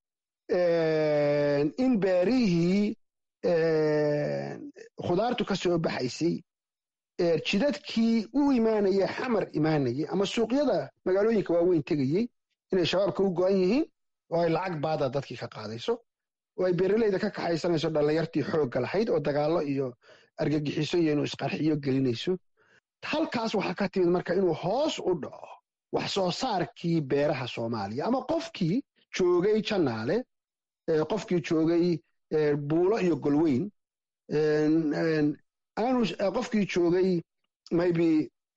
in beerihii khudaartu ka soo baxaysay jidadkii u imaanaya xamar imaanayay ama suuqyada magaalooyinka waaweyn tegayey inay shabaabka u go'an yihiin oo ay lacag baada dadkii ka qaadayso oo ay beeraleyda ka kaxaysanayso dhallinyartii xoogga lahayd oo dagaallo iyo argagixiso iyo inuu isqarxiyo gelinayso. halkaas waxaa ka timid marka inuu hoos u dhaco wax soo saarkii beeraha Soomaaliya ama qofkii joogay Janaale, qofkii joogay Buulo iyo Golweyn, aanu qofkii joogay maybe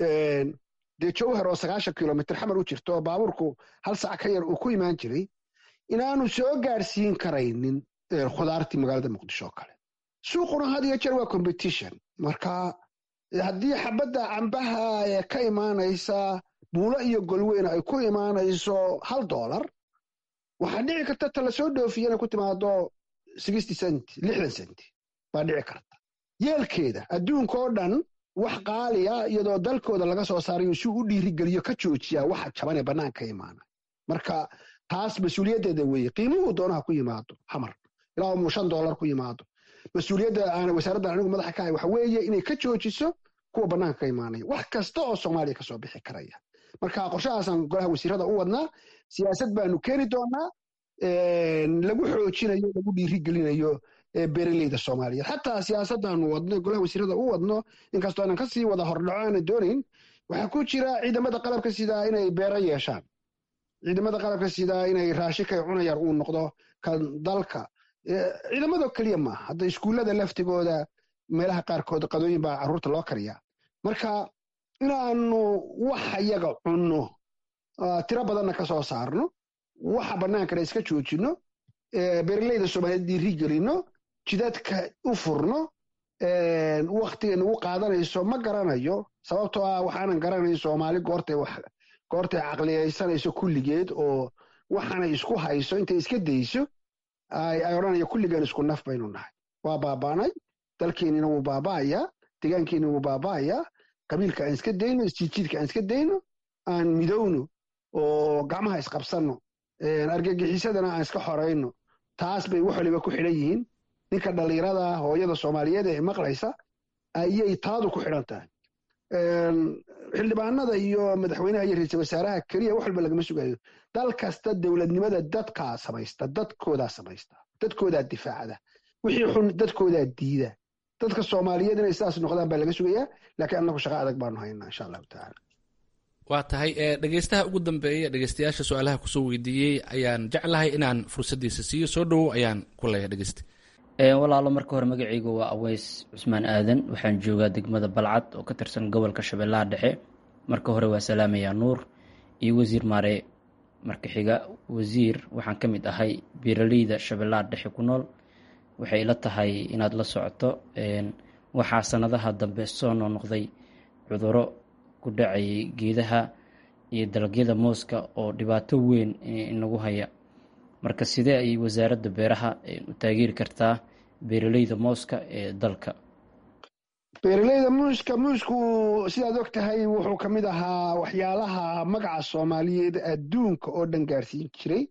dee Jowhar oo sagaashan kilomitir xamar u jirto oo baabuurku hal saac ka yar uu ku imaan jiray inaanu soo gaarsiin karaynin khudaartii magaalada Muqdisho oo kale. suuquna had iyo jeer waa competition. marka haddii xabadda cambaha ee ka imaanaysa Buulo iyo Golweyn ay ku imaanayso hal dollar, waxaa dhici karta ta la soo dhoofiyo inay ku timaado sixty cent, lixdan cent baa dhici karta. yeelkeeda adduunka oo dhan wax qaaliya iyadoo dalkooda laga soo saarayo si u dhiirigeliyo ka joojiya waxa jaban ee bannaanka imaana. marka taas mas-uuliyaddeeda weeye. qiimuhu doonaha ku yimaado xamar ilaa uu shan dollar ku yimaado. mas-uuliyadda aan wasaaraddan anigu madaxa ka ahay waxa weeye inay ka joojiso kuwa bannaanka ka imaanaya wax kasta oo Soomaaliya ka soo bixi karaya. marka qorshahaasaan golaha wasiirada u wadnaa. siyaasad baanu keeni doonaa lagu xoojinayo lagu dhiirigelinayo beeraleyda Soomaaliyeed. xataa siyaasaddaanu wadno golaha wasiirada u wadno inkastoo aanan kasii wada hordhaco aanan doonayn, waxaa ku jira ciidamada qalabka sidaa inay beero yeeshaan, ciidamada qalabka sidaa inay raashinkay cunayar uu noqdo kan dalka. ciidamado keliya maaha, hadda iskuullada laftigooda meelaha qaarkood qadooyin baa carruurta loo kariyaa. marka inaanu waxa iyaga cunno tiro badanna ka soo saarno, waxa bannaankana iska joojinno, beeraleyda Soomaaliyeed dhiirigelino, jidadka u furno. waktiga nagu qaadanayso ma garanayo, sababtoo ah waxaanan garanayn Soomaali goortay wax goortay caqliyaysanayso kulligeed oo waxaanay isku hayso intay iska dayso ay odhanayo kulligeen isku naf baynu nahay. waa baabaanay, dalkeennina wuu baaba'ayaa, deegaankeenna wuu baaba'ayaa. qabiilka aan iska dayno, isjiidjiidka aan iska dayno, aan midowno oo gacmaha isqabsanno, argagixisadana aan iska xorayno. taas bay wax waliba ku xidhan yihiin. ninka dhallinyarada hooyada Soomaaliyeed ee maqlaysa ayay taadu ku xidhan tahay. xildhibaanada iyo madaxweynaha iyo ra'iisul wasaaraha keliya wax walba lagama sugayo. dal kasta dowladnimada dadkaa samaysta, dadkoodaa samaysta, dadkoodaa difaacda. wixii xun dadkoodaa diida. dadka Soomaaliyeed inay sidaas noqdaan baa laga sugayaa, laakiin annagu shaqo adag baanu haynaa insha allahu tacaala. waa tahay dhegeystaha ugu dambeeya dhegeystayaasha su-aalaha kusoo weydiiyey ayaan jeclahay inaan fursaddiisa siiyo. soo dhowow ayaan ku leeyahay dhegeysta. walaalo marka hore magacaygu waa Aweys Cusmaan Aadan, waxaan joogaa degmada Balcad oo ka tirsan gobolka Shabeellaha Dhexe. marka hore waa salaamayaa Nuur iyo wasiir Maare. marka xiga wasiir, waxaan ka mid ahay beeraleyda Shabeellaha Dhexe ku nool. waxay ila tahay inaad la socoto waxaa sanadaha dambe soo noqnoqday cudurro ku dhacayay geedaha iyo dalagyada mooska oo dhibaato weyn inagu haya. marka sidee ay wasaaradda beeraha u taageeri kartaa beeraleyda mooska ee dalka? beeraleyda muuska muusku sidaad og tahay wuxuu ka mid ahaa waxyaalaha magaca Soomaaliyeed adduunka oo dhan gaarsiin jiray.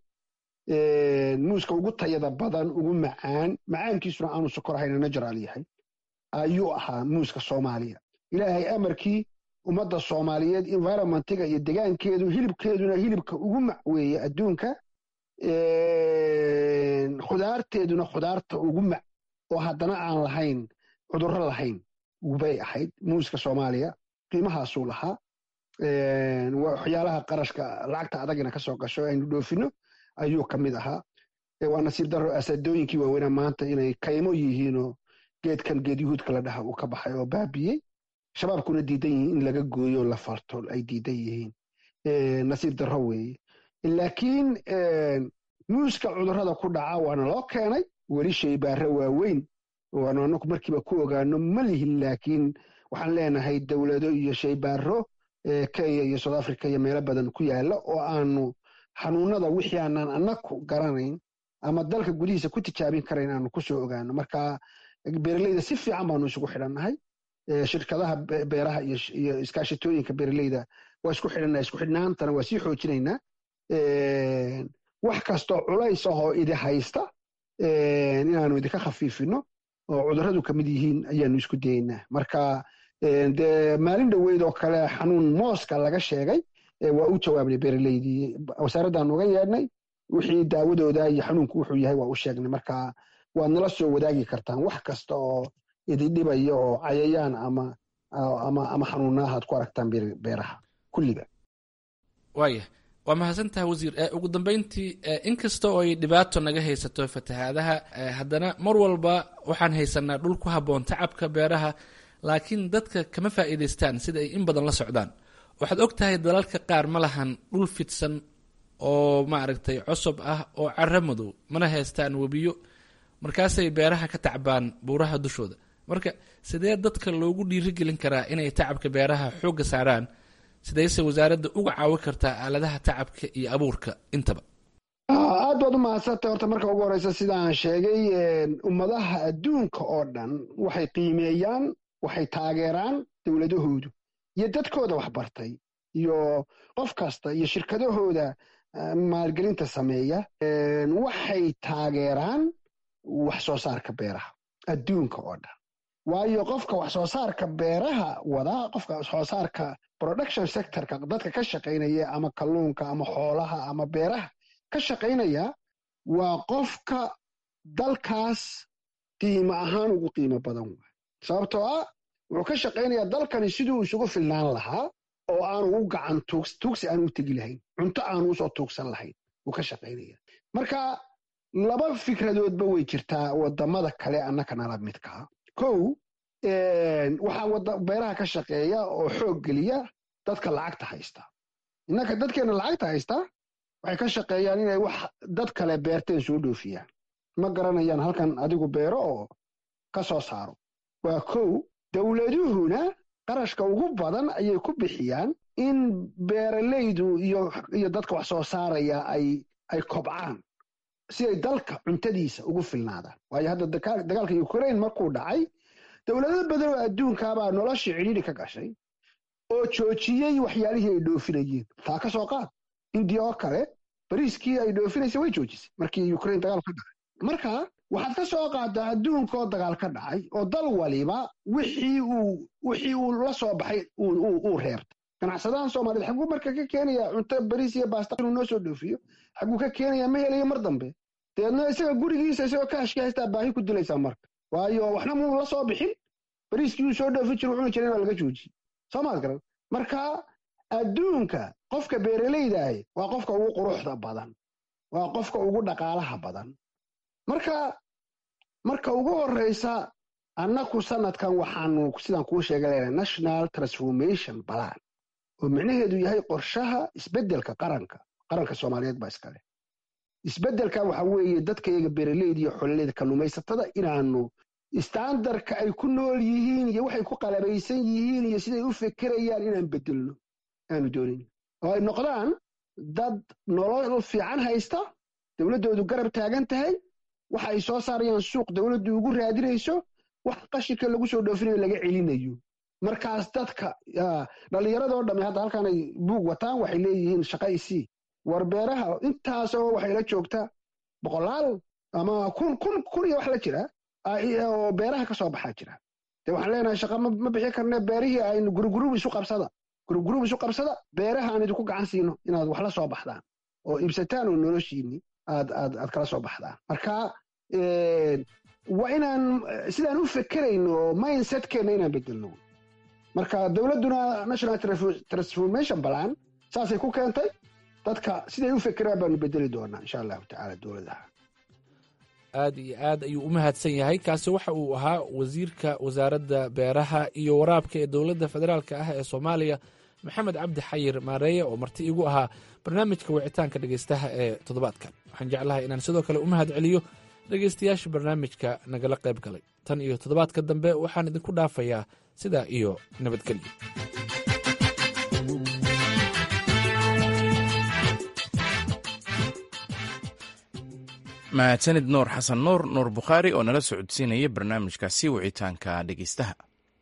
muuska ugu tayada badan, ugu macaan, macaankiisuna aanu sokor ahayn, natural yahay, ayuu ahaa muuska Soomaaliya. ilaahay amarkii ummadda Soomaaliyeed environmentiga iyo degaankeedu hilibkeeduna hilibka ugu mac weeye adduunka. khudaarteeduna khudaarta ugu mac oo haddana aan lahayn cudurro lahayn bay ahayd muuska soomaaliya qiimahaasuu lahaa waxyaalaha qarashka lacagta adagina ka soo gasho aynu dhoofino ayuu ka mid ahaa waa nasiib daro asadooyinkii waaweynaa maanta inay kaymo yihiinoo geedkan geed yuhuudka la dhaha uu ka baxay oo baabiyey shabaabkuna diidan yihiin in laga gooyo la farto ay diidan yihiin nasiib darro weeye laakiin muuska cudurrada ku dhaca waana loo keenay weli shaybaaro waaweyn waanu anaku markiiba ku ogaano ma lihin laakiin waxaan leenahay dowlado iyo shaybaaro kenya iyo south africa iyo meelo badan ku yaala oo aanu xanuunada wixii aanaan anaku garanayn ama dalka gudihiisa ku tijaabin karayn aanu ku soo ogaano marka beeraleyda si fiican baanu isugu xidhannahay shirkadaha beeraha iyo iskaashatooyinka beeraleyda waa isku xidhannahay isku xidhnaantana waa sii xoojinaynaa wax kastoo culays ahoo idi haysta inaanu idinka khafiifino oo cudurradu ka mid yihiin ayaanu isku dayaynaa marka dee maalin dhoweyd oo kale xanuun mooska laga sheegay waa u jawaabnay beeraleydii wasaaraddaanu uga yeedhnay wixii daawadooda iyo xanuunku wuxuu yahay waa u sheegnay marka waad nala soo wadaagi kartaan wax kasta oo idindhibaya oo cayayaan ama ama ama xanuunahaad ku aragtaan beeraha kulliba waaya waa mahadsantaha wasiir ugu dambeyntii inkasta oo ay dhibaato naga haysato fatahaadaha haddana mar walba waxaan haysanaa dhul ku habboon tacabka beeraha laakiin dadka kama faa'iidaystaan sida ay in badan la socdaan waxaad og tahay dalalka qaar ma lahan dhul fidsan oo maaragtay cosob ah oo carro madow mana haystaan webiyo markaasay beeraha ka tacbaan buuraha dushooda marka sidee dadka loogu dhiirigelin karaa inay tacabka beeraha xoogga saaraan sidayse wasaaradda uga caawin kartaa aaladaha tacabka iyo abuurka intaba aad baad u mahadsantay horta marka ugu horeysa sidaan sheegay ummadaha adduunka oo dhan waxay qiimeeyaan waxay taageeraan dowladahoodu iyo dadkooda waxbartay iyo qof kasta iyo shirkadahooda maalgelinta sameeya waxay taageeraan wax soo saarka beeraha adduunka oo dhan waayo qofka wax soo saarka beeraha wadaa qofka wax soo saarka production sectorka dadka ka shaqaynaya ama kalluunka ama xoolaha ama beeraha ka shaqaynaya waa qofka dalkaas qiimo ahaan ugu qiimo badan waay sababtoo ah wuxuu ka shaqaynayaa dalkani siduu isugu filnaan lahaa oo aanu u gacan tuugsi aanu u tegi lahayn cunto aanu usoo tuugsan lahayn wuu ka shaqaynaya marka laba fikradoodba way jirtaa wadamada kale annaka nala midkaa kow waxaa beeraha ka shaqeeya oo xoog geliya dadka lacagta haysta innaka dadkeena lacagta haysta waxay ka shaqeeyaan inay wax dad kale beerteen soo dhoofiyaan ma garanayaan halkan adigu beero oo ka soo saaro waa kow dowladuhuna qarashka ugu badan ayay ku bixiyaan in beeralaydu iyo dadka wax soo saaraya ay kobcaan si ay dalka cuntadiisa ugu filnaadaan waayo hadda dagaalka ukraine markuu dhacay dowlado badan oo adduunkaabaa noloshii cidhiidhi ka gashay oo joojiyey waxyaalihii ay dhoofinayeen taa ka soo qaad indiya oo kale bariiskii ay dhoofinaysa way joojisay markii ukraine dagaal ka dhacay marka waxaad ka soo qaadaa adduunkaoo dagaal ka dhacay oo dal waliba wixii uu wixii uu la soo baxay uu reebtay ganacsadahan soomaaliyeed xaguu marka ka keenaya cunto bariis iyo baasta inuu noo soo dhoofiyo xaguu ka keenaya ma helayo mar dambe deedna isaga gurigiisa isagoo kaashkii haystaa baahi ku dilaysaa marka waayo waxna muu la soo bixin bariiskii uu soo dhoofi jiro cuni jiray waa laga joojiyey soo maad garan marka adduunka qofka beeralaydaah waa qofka ugu quruxda badan waa qofka ugu dhaqaalaha badan marka marka ugu horeysa annaku sanadkan waxaanu sidaan kuu sheega leedahay national transformation plan oo micnaheedu yahay qorshaha isbeddelka qaranka qaranka soomaaliyeed baa iskale isbeddelka waxa weeye dadkayaga beeralayda iyo xololeyda kalluumaysatada inaanu standarka ay ku nool yihiin iyo waxay ku qalabaysan yihiin iyo siday u fekerayaan inaan bedelno aanu doonin oo ay noqdaan dad nolol fiican haysta dowladdoodu garab taagan tahay waxa ay soo saarayaan suuq dowladdu ugu raadinayso wax qashirka lagu soo dhoofinayo laga celinayo markaas dadka dhallinyaradoo dhamme hadda halkan ay buug wataan waxay leeyihiin shaqa isii war beeraha intaasoo waxay la joogtaa boqolaal ama kun kun kun iyo wax la jira oo beeraha ka soo baxaa jira dee waxaan leenahay shaqa ma bixi karne beerihii aynu gurugurub isu qabsada gurugurub isu qabsada beeraha aan idinku gacan siino inaad wax la soo baxdaan oo iibsataan oo noloshiinni aad aad aad kala soo baxdaan marka waa inaan sidaan u fekerayno mindsetkeena inaan bedelno. marka dowladduna national transformation plan saasay ku keentay dadka siday u fekeraan baanu bedeli doonaa insha allahu tacaala dowladaha. aad iyo aad ayuu u mahadsan yahay. kaasi waxa uu ahaa wasiirka wasaaradda beeraha iyo waraabka ee dowladda federaalka ah ee soomaaliya maxamed cabdi xayir maareeye oo marti igu ahaa barnaamijka wicitaanka dhegaystaha ee toddobaadkan. waxaan jeclahay inaan sidoo kale u mahad celiyo dhegaystayaasha barnaamijka nagala qayb galay. tan iyo toddobaadka dambe waxaan idinku dhaafayaa sidaa iyo nabadgelyo. mahadsanid nuur xasan nuur nuur bukhaari oo nala socodsiinaya barnaamijkaasi wicitaanka dhegaystaha.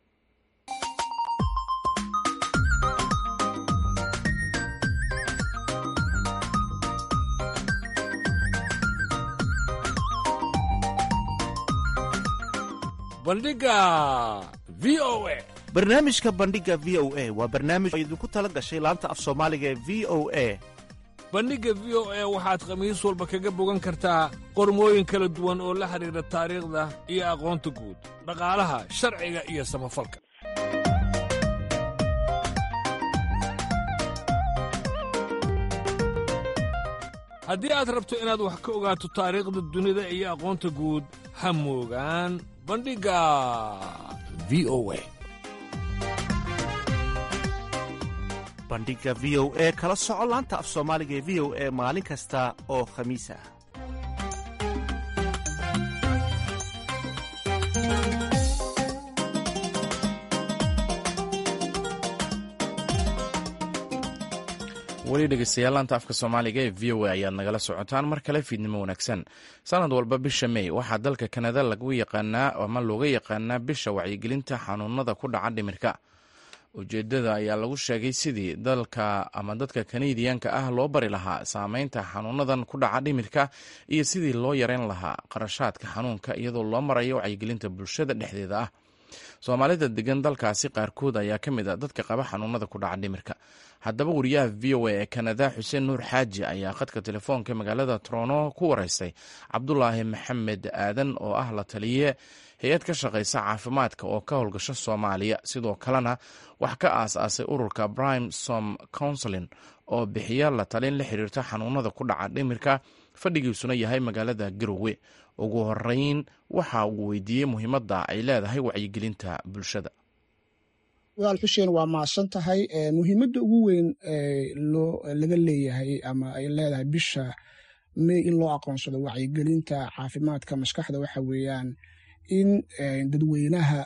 bandhiga v o a barnaamijka bandhiga v o a waa barnaamij oo idinku tala gashay laanta af soomaaliga ee v o a. bandhigga v o a waxaad khamiis walba kaga bogan kartaa qormooyin kala duwan oo la xidhiidha taariikhda iyo aqoonta guud, dhaqaalaha, sharciga iyo samafalka. haddii aad rabto inaad wax ka ogaato taariikhda dunida iyo aqoonta guud, ha moogaan bandhigga v o a. bandhiga v o a kala soco laanta af soomaaliga ee v o a maalin kasta oo khamiis ah. weli dhegeystayaal laanta afka soomaaliga ee v o a ayaad nagala socotaan. mar kale fiidnimo wanaagsan. sanad walba bisha mey waxaa dalka kanada lagu yaqaanaa ama looga yaqaanaa bisha wacyigelinta xanuunada ku dhaca dhimirka. ujeedada ayaa lagu sheegay sidii dalka ama dadka kanadiyanka ah loo bari lahaa saameynta xanuunadan ku dhaca dhimirka iyo sidii loo yareyn lahaa qarashaadka xanuunka iyadoo loo marayo wacyigelinta bulshada dhexdeeda ah. soomaalida degan dalkaasi qaarkood ayaa ka mid a dadka qaba xanuunada ku dhaca dhimirka. haddaba wariyaha v o a ee kanada xuseen nuur xaaji ayaa khadka telefoonka magaalada toronto ku wareystay cabdulaahi maxamed aadan oo ah la taliye hay-ad ka shaqaysa caafimaadka oo ka howlgasho soomaaliya, sidoo kalena wax ka aas-aasay ururka prime som counseling oo bixiya la talin la xiriirta xanuunada ku dhaca dhimirka, fadhigiisuna yahay magaalada garowe. ugu horeyn waxa uu weydiiyey muhiimadda ay leedahay wacyigelinta bulshada. walaal xuseen waa mahadsan tahay. muhiimadda ugu weyn loo laga leeyahay ama ay leedahay bisha mey in loo aqoonsado wacyigelinta caafimaadka maskaxda waxa weeyaan in dadweynaha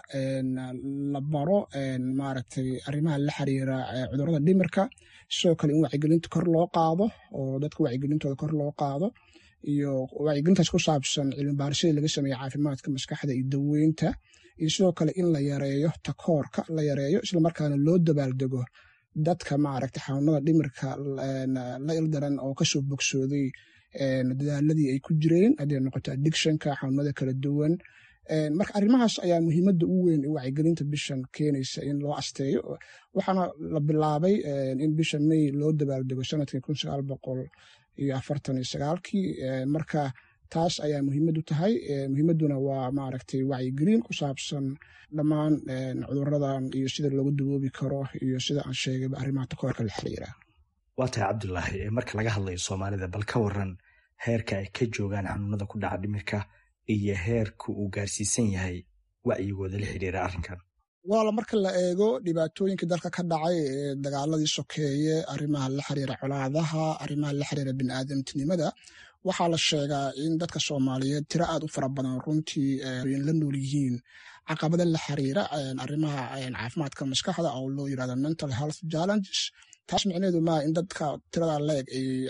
la baro maaragtay arrimaha la xiriira cudurrada dhimirka, sidoo kale in wacyigelinta kor loo qaado oo dadka wacyigelintooda kor loo qaado, iyo wacyigelintaas ku saabsan cilmi baarishadii laga sameeyey caafimaadka maskaxda iyo daweynta, iyo sidoo kale in la yareeyo takoorka la yareeyo islamarkaana loo dabaaldego dadka maaragtay xanuunada dhimirka la ildaran oo kasoo bogsooday dadaaladii ay ku jireen, hadday noqoto addictionka, xanuunada kala duwan. marka arrimahaas ayaa muhiimadda ugu weyn ee wacyigelinta bishan keenaysa in loo asteeyo. waxaana la bilaabay in bisha mey loo dabaaldego sanadkii kun sagaal boqol iyo afartan iyo sagaalkii. marka taas ayaa muhiimad u tahay. muhiimadduna waa maaragtay wacyigelin ku saabsan dhammaan cuduradan iyo sida looga dawoobi karo iyo sida aan sheegayba arrimaha takoorka la xiriira. waa tahay cabdulaahi, marka laga hadlayo soomaalida, bal ka waran heerka ay ka joogaan xanuunada ku dhaca dhimirka iyo heerka uu gaarsiisan yahay wacyigooda la xiriira arrinkan. walaal marka la eego dhibaatooyinka dalka ka dhacay ee dagaaladii sokeeye, arrimaha la xiriira colaadaha, arrimaha la xiriira bini'aadamtinimada, waxaa la sheegaa in dadka soomaaliyeed tiro aad u fara badan runtii la nool yihiin caqabada la xiriira arrimaha caafimaadka maskaxda oo loo yirahdo mental health challenges. taas micnaheedu maaha in dadka tirada leeg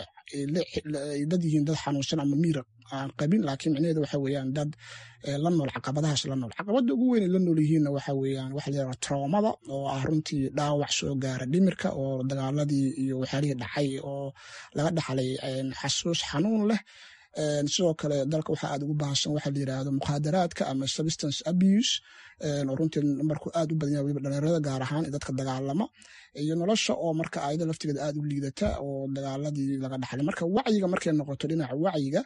ay dad yihiin dad xanuunsan ama miir aan qabin, laakiin micnaheedu waxa weeyaan dad la nool caqabadahaas la nool. caqabada ugu weyn ay la nool yihiinna waxa weeyaan waxa la yidhahda traumada oo ah runtii dhaawac soo gaara dhimirka oo dagaaladii iyo waxyaalihii dhacay oo laga dhaxlay xasuus xanuun leh. sidoo kale dalka waxaa aad ugu baahsan waxa la yidhaahdo mukhaadaraadka ama substance abuse oo runtii markuu aad u badan yahay weliba dhalinyarada gaar ahaan dadka dagaalama, iyo nolosha oo marka ayada laftigeeda aad u liidata oo dagaaladii laga dhaxlay. marka wacyiga markay noqoto dhinaca wacyiga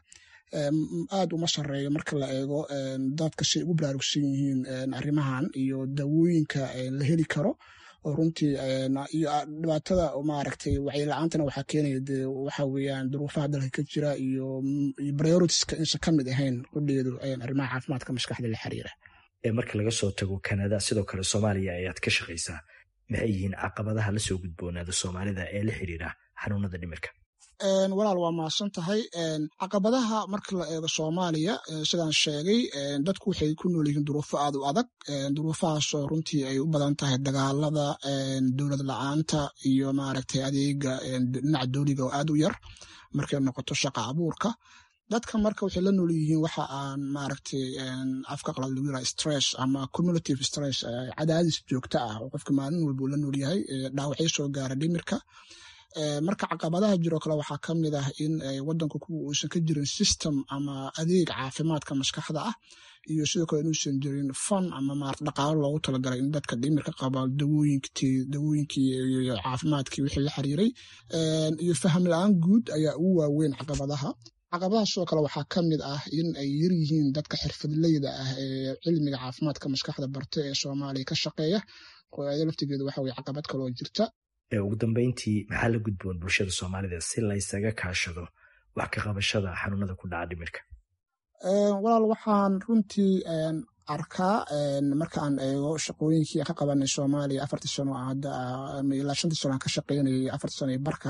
aad uma sareeyo marka la eego dadka say ugu baraarugsan yihiin arrimahan iyo dawooyinka la heli karo oo runtii iyo dhibaatada maaragtay wacyi-la-aantana waxaa keenaya de waxa weeyaan duruufaha dalka ka jira iyo prioritiska insa ka mid ahayn qudheedu arrimaha caafimaadka maskaxda la xiriira marka laga soo tago Canada sidoo kale Soomaaliya ayaad ka shaqaysaa maxay yihiin caqabadaha la soo gudboonaada Soomaalida ee la xiriira xanuunada dhimirka walaal waa mahadsan tahay caqabadaha marka la eego Soomaaliya sidaan sheegay dadku waxay ku nool yihiin duruufo aad u adag duruufahaasoo runtii ay u badan tahay dagaalada dowlad la-aanta iyo maaragtay adeega dhinaca dowliga oo aad u yar markay noqoto shaqa abuurka dadka marka waxay la nool yihiin waxa aan maaragtay afka qalaad lagu yiraahdo stress ama cumulative stress cadaadis joogto ah oo qofka maalin walba uu la nool yahay dhaawacyo soo gaara dhimirka marka caqabadaha jiro kale waxaa ka mid ah in wadanku kuwa uusan ka jirin system ama adeeg caafimaadka maskaxda ah iyo sidoo kale inuusan jirin fan ama maarata dhaqaalo loogu talagalay in dadka dhimirka qaba dawooyinkii dawooyinkii iyo caafimaadkii wixii la xiriiray iyo faham la-aan guud ayaa ugu waaweyn caqabadaha caqabadaha sidoo kale waxaa ka mid ah in ay yar yihiin dadka xirfadleyda ah ee cilmiga caafimaadka maskaxda barta ee Soomaaliya ka shaqeeya qoyada laftigeedu waxa way caqabad kale oo jirta ugu dambeyntii maxaa la gudboon bulshada Soomaalida si la isaga kaashado wax ka qabashada xanuunada ku dhaca dhimirka walaal waxaan runtii arkaa marka aan eego shaqooyinkii ka qabanay Soomaaliya afartii sano hadda ilaa shantii sano ka shaqeynayay afartii sano barka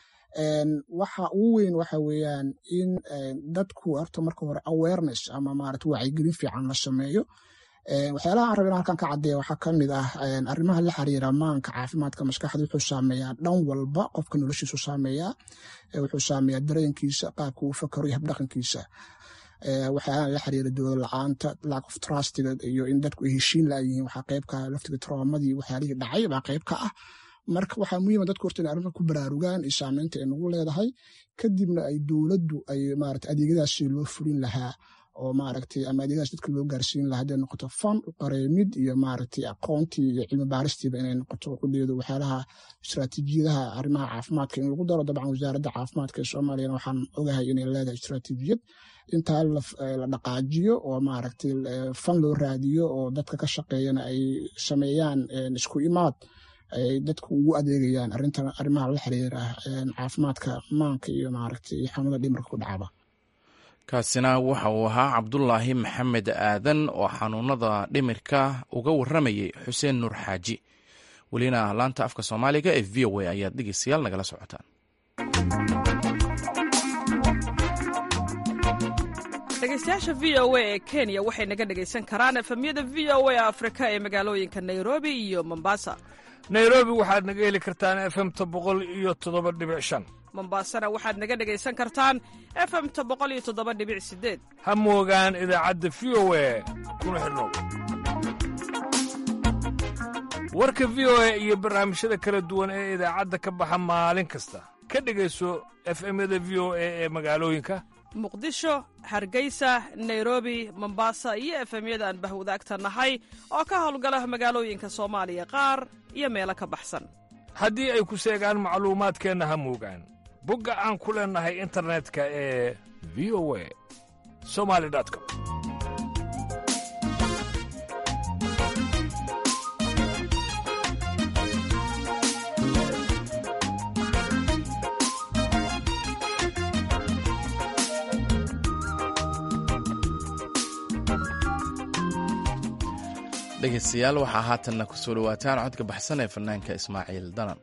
waxa ugu weyn waxa weeyaan in dadku horta marka hore awareness ama maaragtay wacyigelin fiican la sameeyo waxyaalaha aan rabin halkan ka cadeeya waxaa ka mid ah arrimaha la xiriira maanka caafimaadka maskaxda wuxuu saameeyaa dhan walba qofka noloshiisu saameeyaa wuxuu saameeyaa dareenkiisa qaabka uu fakaro iyo habdhaqankiisa waxyaalaha la xiriira dowlad la-aanta lack of trustiga iyo in dadku ay heshiin laayihiin waxaa qayb ka ah laftiga traumadii waxyaalihii dhacay baa qayb ka ah marka waxaa muhiima dadku horta inay arrintan ku baraarugaan iyo saameynta ay nagu leedahay kadibna ay dowladdu ay maarata adeegyadaasi loo fulin lahaa oo maaragtay ama adeegyadaas dadka loo gaarsiin lahaa hadday noqoto fan qareemid iyo maaragtay aqoontii iyo cilmi baaristiiba inay noqoto qudheedu waxyaalaha istiraatiijiyadaha arrimaha caafimaadka in lagu daro dabcan wasaaradda caafimaadka ee Soomaaliyana waxaan ogahay inay leedahay istiraatiijiyad intaa la dhaqaajiyo oo maaragtay fan loo raadiyo oo dadka ka shaqeeyana ay sameeyaan isku imaad ay dadku ugu adeegayaan arrintan arrimaha la xiriira caafimaadka maanka iyo maaragtay xanuunada dhimirka ku dhacaba kaasina waxa uu ahaa cabdulaahi maxamed aadan oo xanuunada dhimirka uga warramayay xuseen nuur xaaji welina laanta afka Soomaaliga ee V O A ayaad dhegeystayaal nagala socotaan dhegeystayaasha V O A ee Kenya waxay naga dhegeysan karaan efemyada V O A Afrika ee magaalooyinka Nairobi iyo Mombasa nairobi waxaad naga heli kartaan efemta boqol iyo toddoba dhibic shan mombasana waxaad naga dhegaysan kartaan efemta boqol iyo toddoba dhibic sideed ha moogaan idaacadda v o a kuna xidhnow warka v o a iyo barnaamijyada kala duwan ee idaacadda ka baxa maalin kasta ka dhegayso efemyada v o a ee magaalooyinka muqdisho hargeysa nairobi mombasa iyo efemyada aan bahwadaagta nahay oo ka howlgala magaalooyinka soomaaliya qaar iyo meelo ka baxsan haddii ay ku seegaan macluumaadkeenna ha moogaan bogga aan ku leennahay internetka ee v o a somali com dhegeystayaal waxaa haatanna ku soo dhowaataan codka baxsan ee fanaanka ismaaciil danan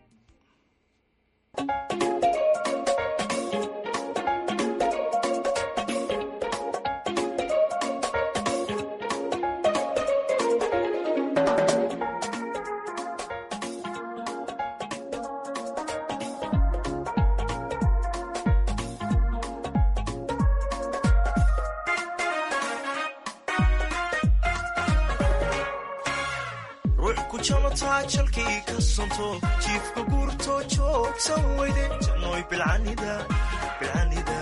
jalkii ka sonto jiifka guurto joogsan weyde jannoy bilcanida bilcanida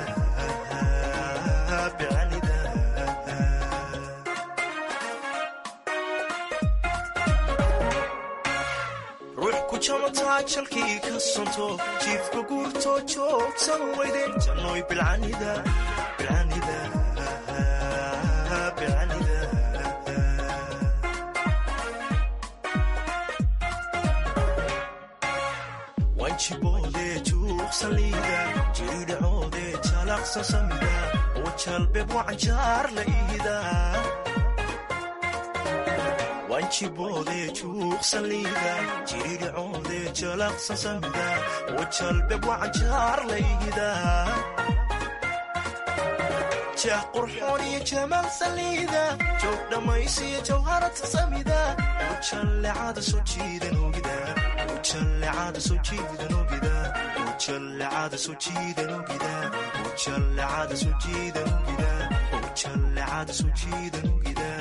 bilcanida ruux ku jamataa jalkii ka sonto jiifka guurto joogsan weyde jannoy bilcanida bilcanida bilcanida wanjiboode juuqsaliida jiridhacoode jalaqsa samida oo jalbeeb wacanjaar la iida wanjiboode juuqsaliida jiridhacoode jalaqsa samida oo jalbeeb wacanjaar la iida jah qurxoon iyo jamaal saliida joog dhammaysiyo jawharata samida ujallecada soo jiidan ogida ujallecada soo jiidan ogida ujallecada soo jiidan ogida ujallecada soo jiidan ogida ujallecada soo jiidan ogida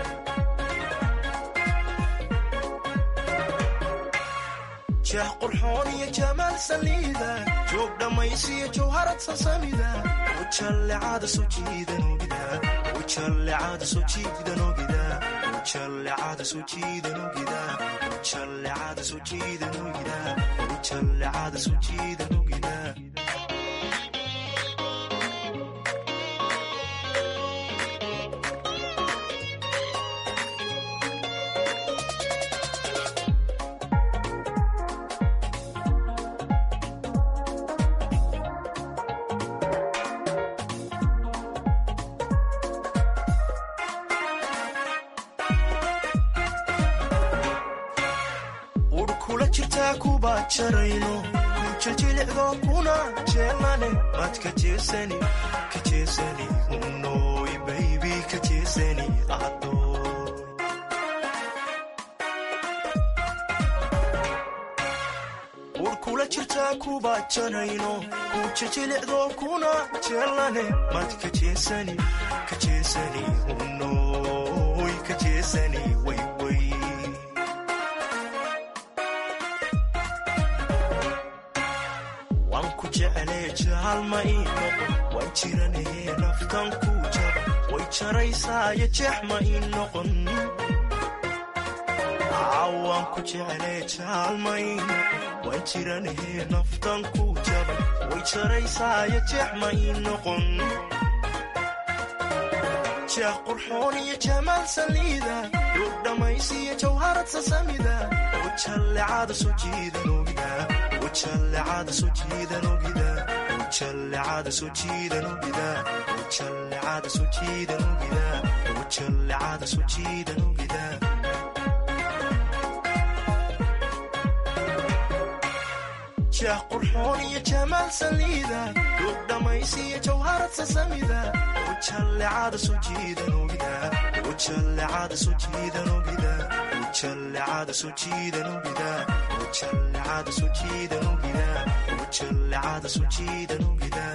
jah qurxoon iyo jamaal saliida joog dhammaysiyo jawharata samida ujallecada soo jiidan ogida ujallecada soo jiidan ogida ujallecada soo jiidan ogida ujallecada soo jiidan ogida ujallecada soo jiidan ogida jarayno kujajilicdo kuna jeelane mad ka jeesani ka jeesani unoy baybi ka jeesani adoy ur kula jirtaa kuba jarayno kujajilicdo kuna jeelane mad ka jeesani ka jeesani unoy ka jeesani wayway jaalma ii noqon waan jiranaye naftan ku jaba way jaraysaayo jeexma ii noqon waan ku jeclee jaalma ii noqon waan jiranaye naftan ku jaba way jaraysaayo jeexma ii noqon jah qurxoon iyo jamaal saliida duug dhammaysiyo jawharad sasamida ujallecada soo jiidan ogida ujallecada soo jiidan ogida ujallecada soo jiidan ogida ujallecada soo jiidan ogida ujallecada soo jiidan ogida jah qurxoon iyo jamaal saliida duug dhammaysiyo jawharad sasamida ujallecada soo jiidan ogida ujallecada soo jiidan ogida ujallecada soo jiidan ogida ujallecada soo jiidan ogida ujallecada soo jiidan ogida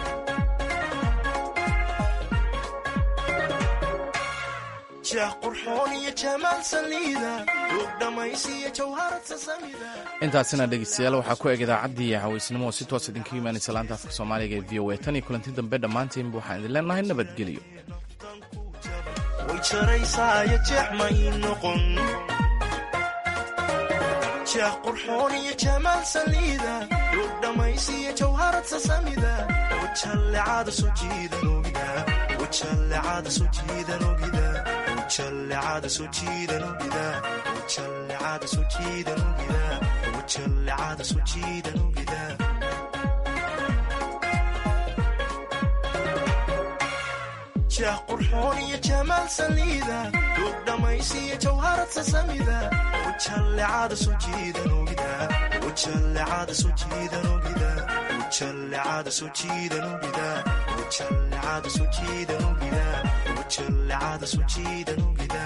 jah qurxoon iyo jamaal saliida duug dhammaysiyo jawharad sasamida intaasina dhegeystayaal waxaa ku eg idaacaddii haweysnimo oo si toos idinka imaanaysa laanta afka soomaaliga ee v o a tan iyo kulanti dambe dhammaantiinba waxaan idin leenahay nabadgelyo way jaraysaayo jeexma ii noqon jah qurxoon iyo jamaal saliida duug dhammaysiyo jawharad sasamida ujallecada soo jiidan ogida ujallecada soo jiidan ogida ujallecada soo jiidan ogida ujallecada soo jiidan ogida ujallecada soo jiidan ogida jah qurxoon iyo jamaal saliida duug dhammaysiyo jawharad sasamida ujallecada soo jiidan ogida ujallecada soo jiidan ogida ujallecada soo jiidan ogida ujallecada soo jiidan ogida ujallecada soo jiidan ogida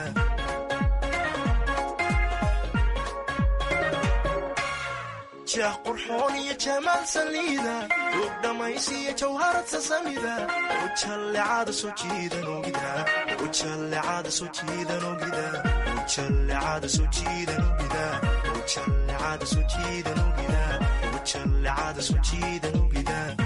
jah qurxoon iyo jamaal saliida duug dhammaysiyo jawharad sasamida ujallecada soo jiidan ogida ujallecada soo jiidan ogida ujallecada soo jiidan ogida ujallecada soo jiidan ogida ujallecada soo jiidan ogida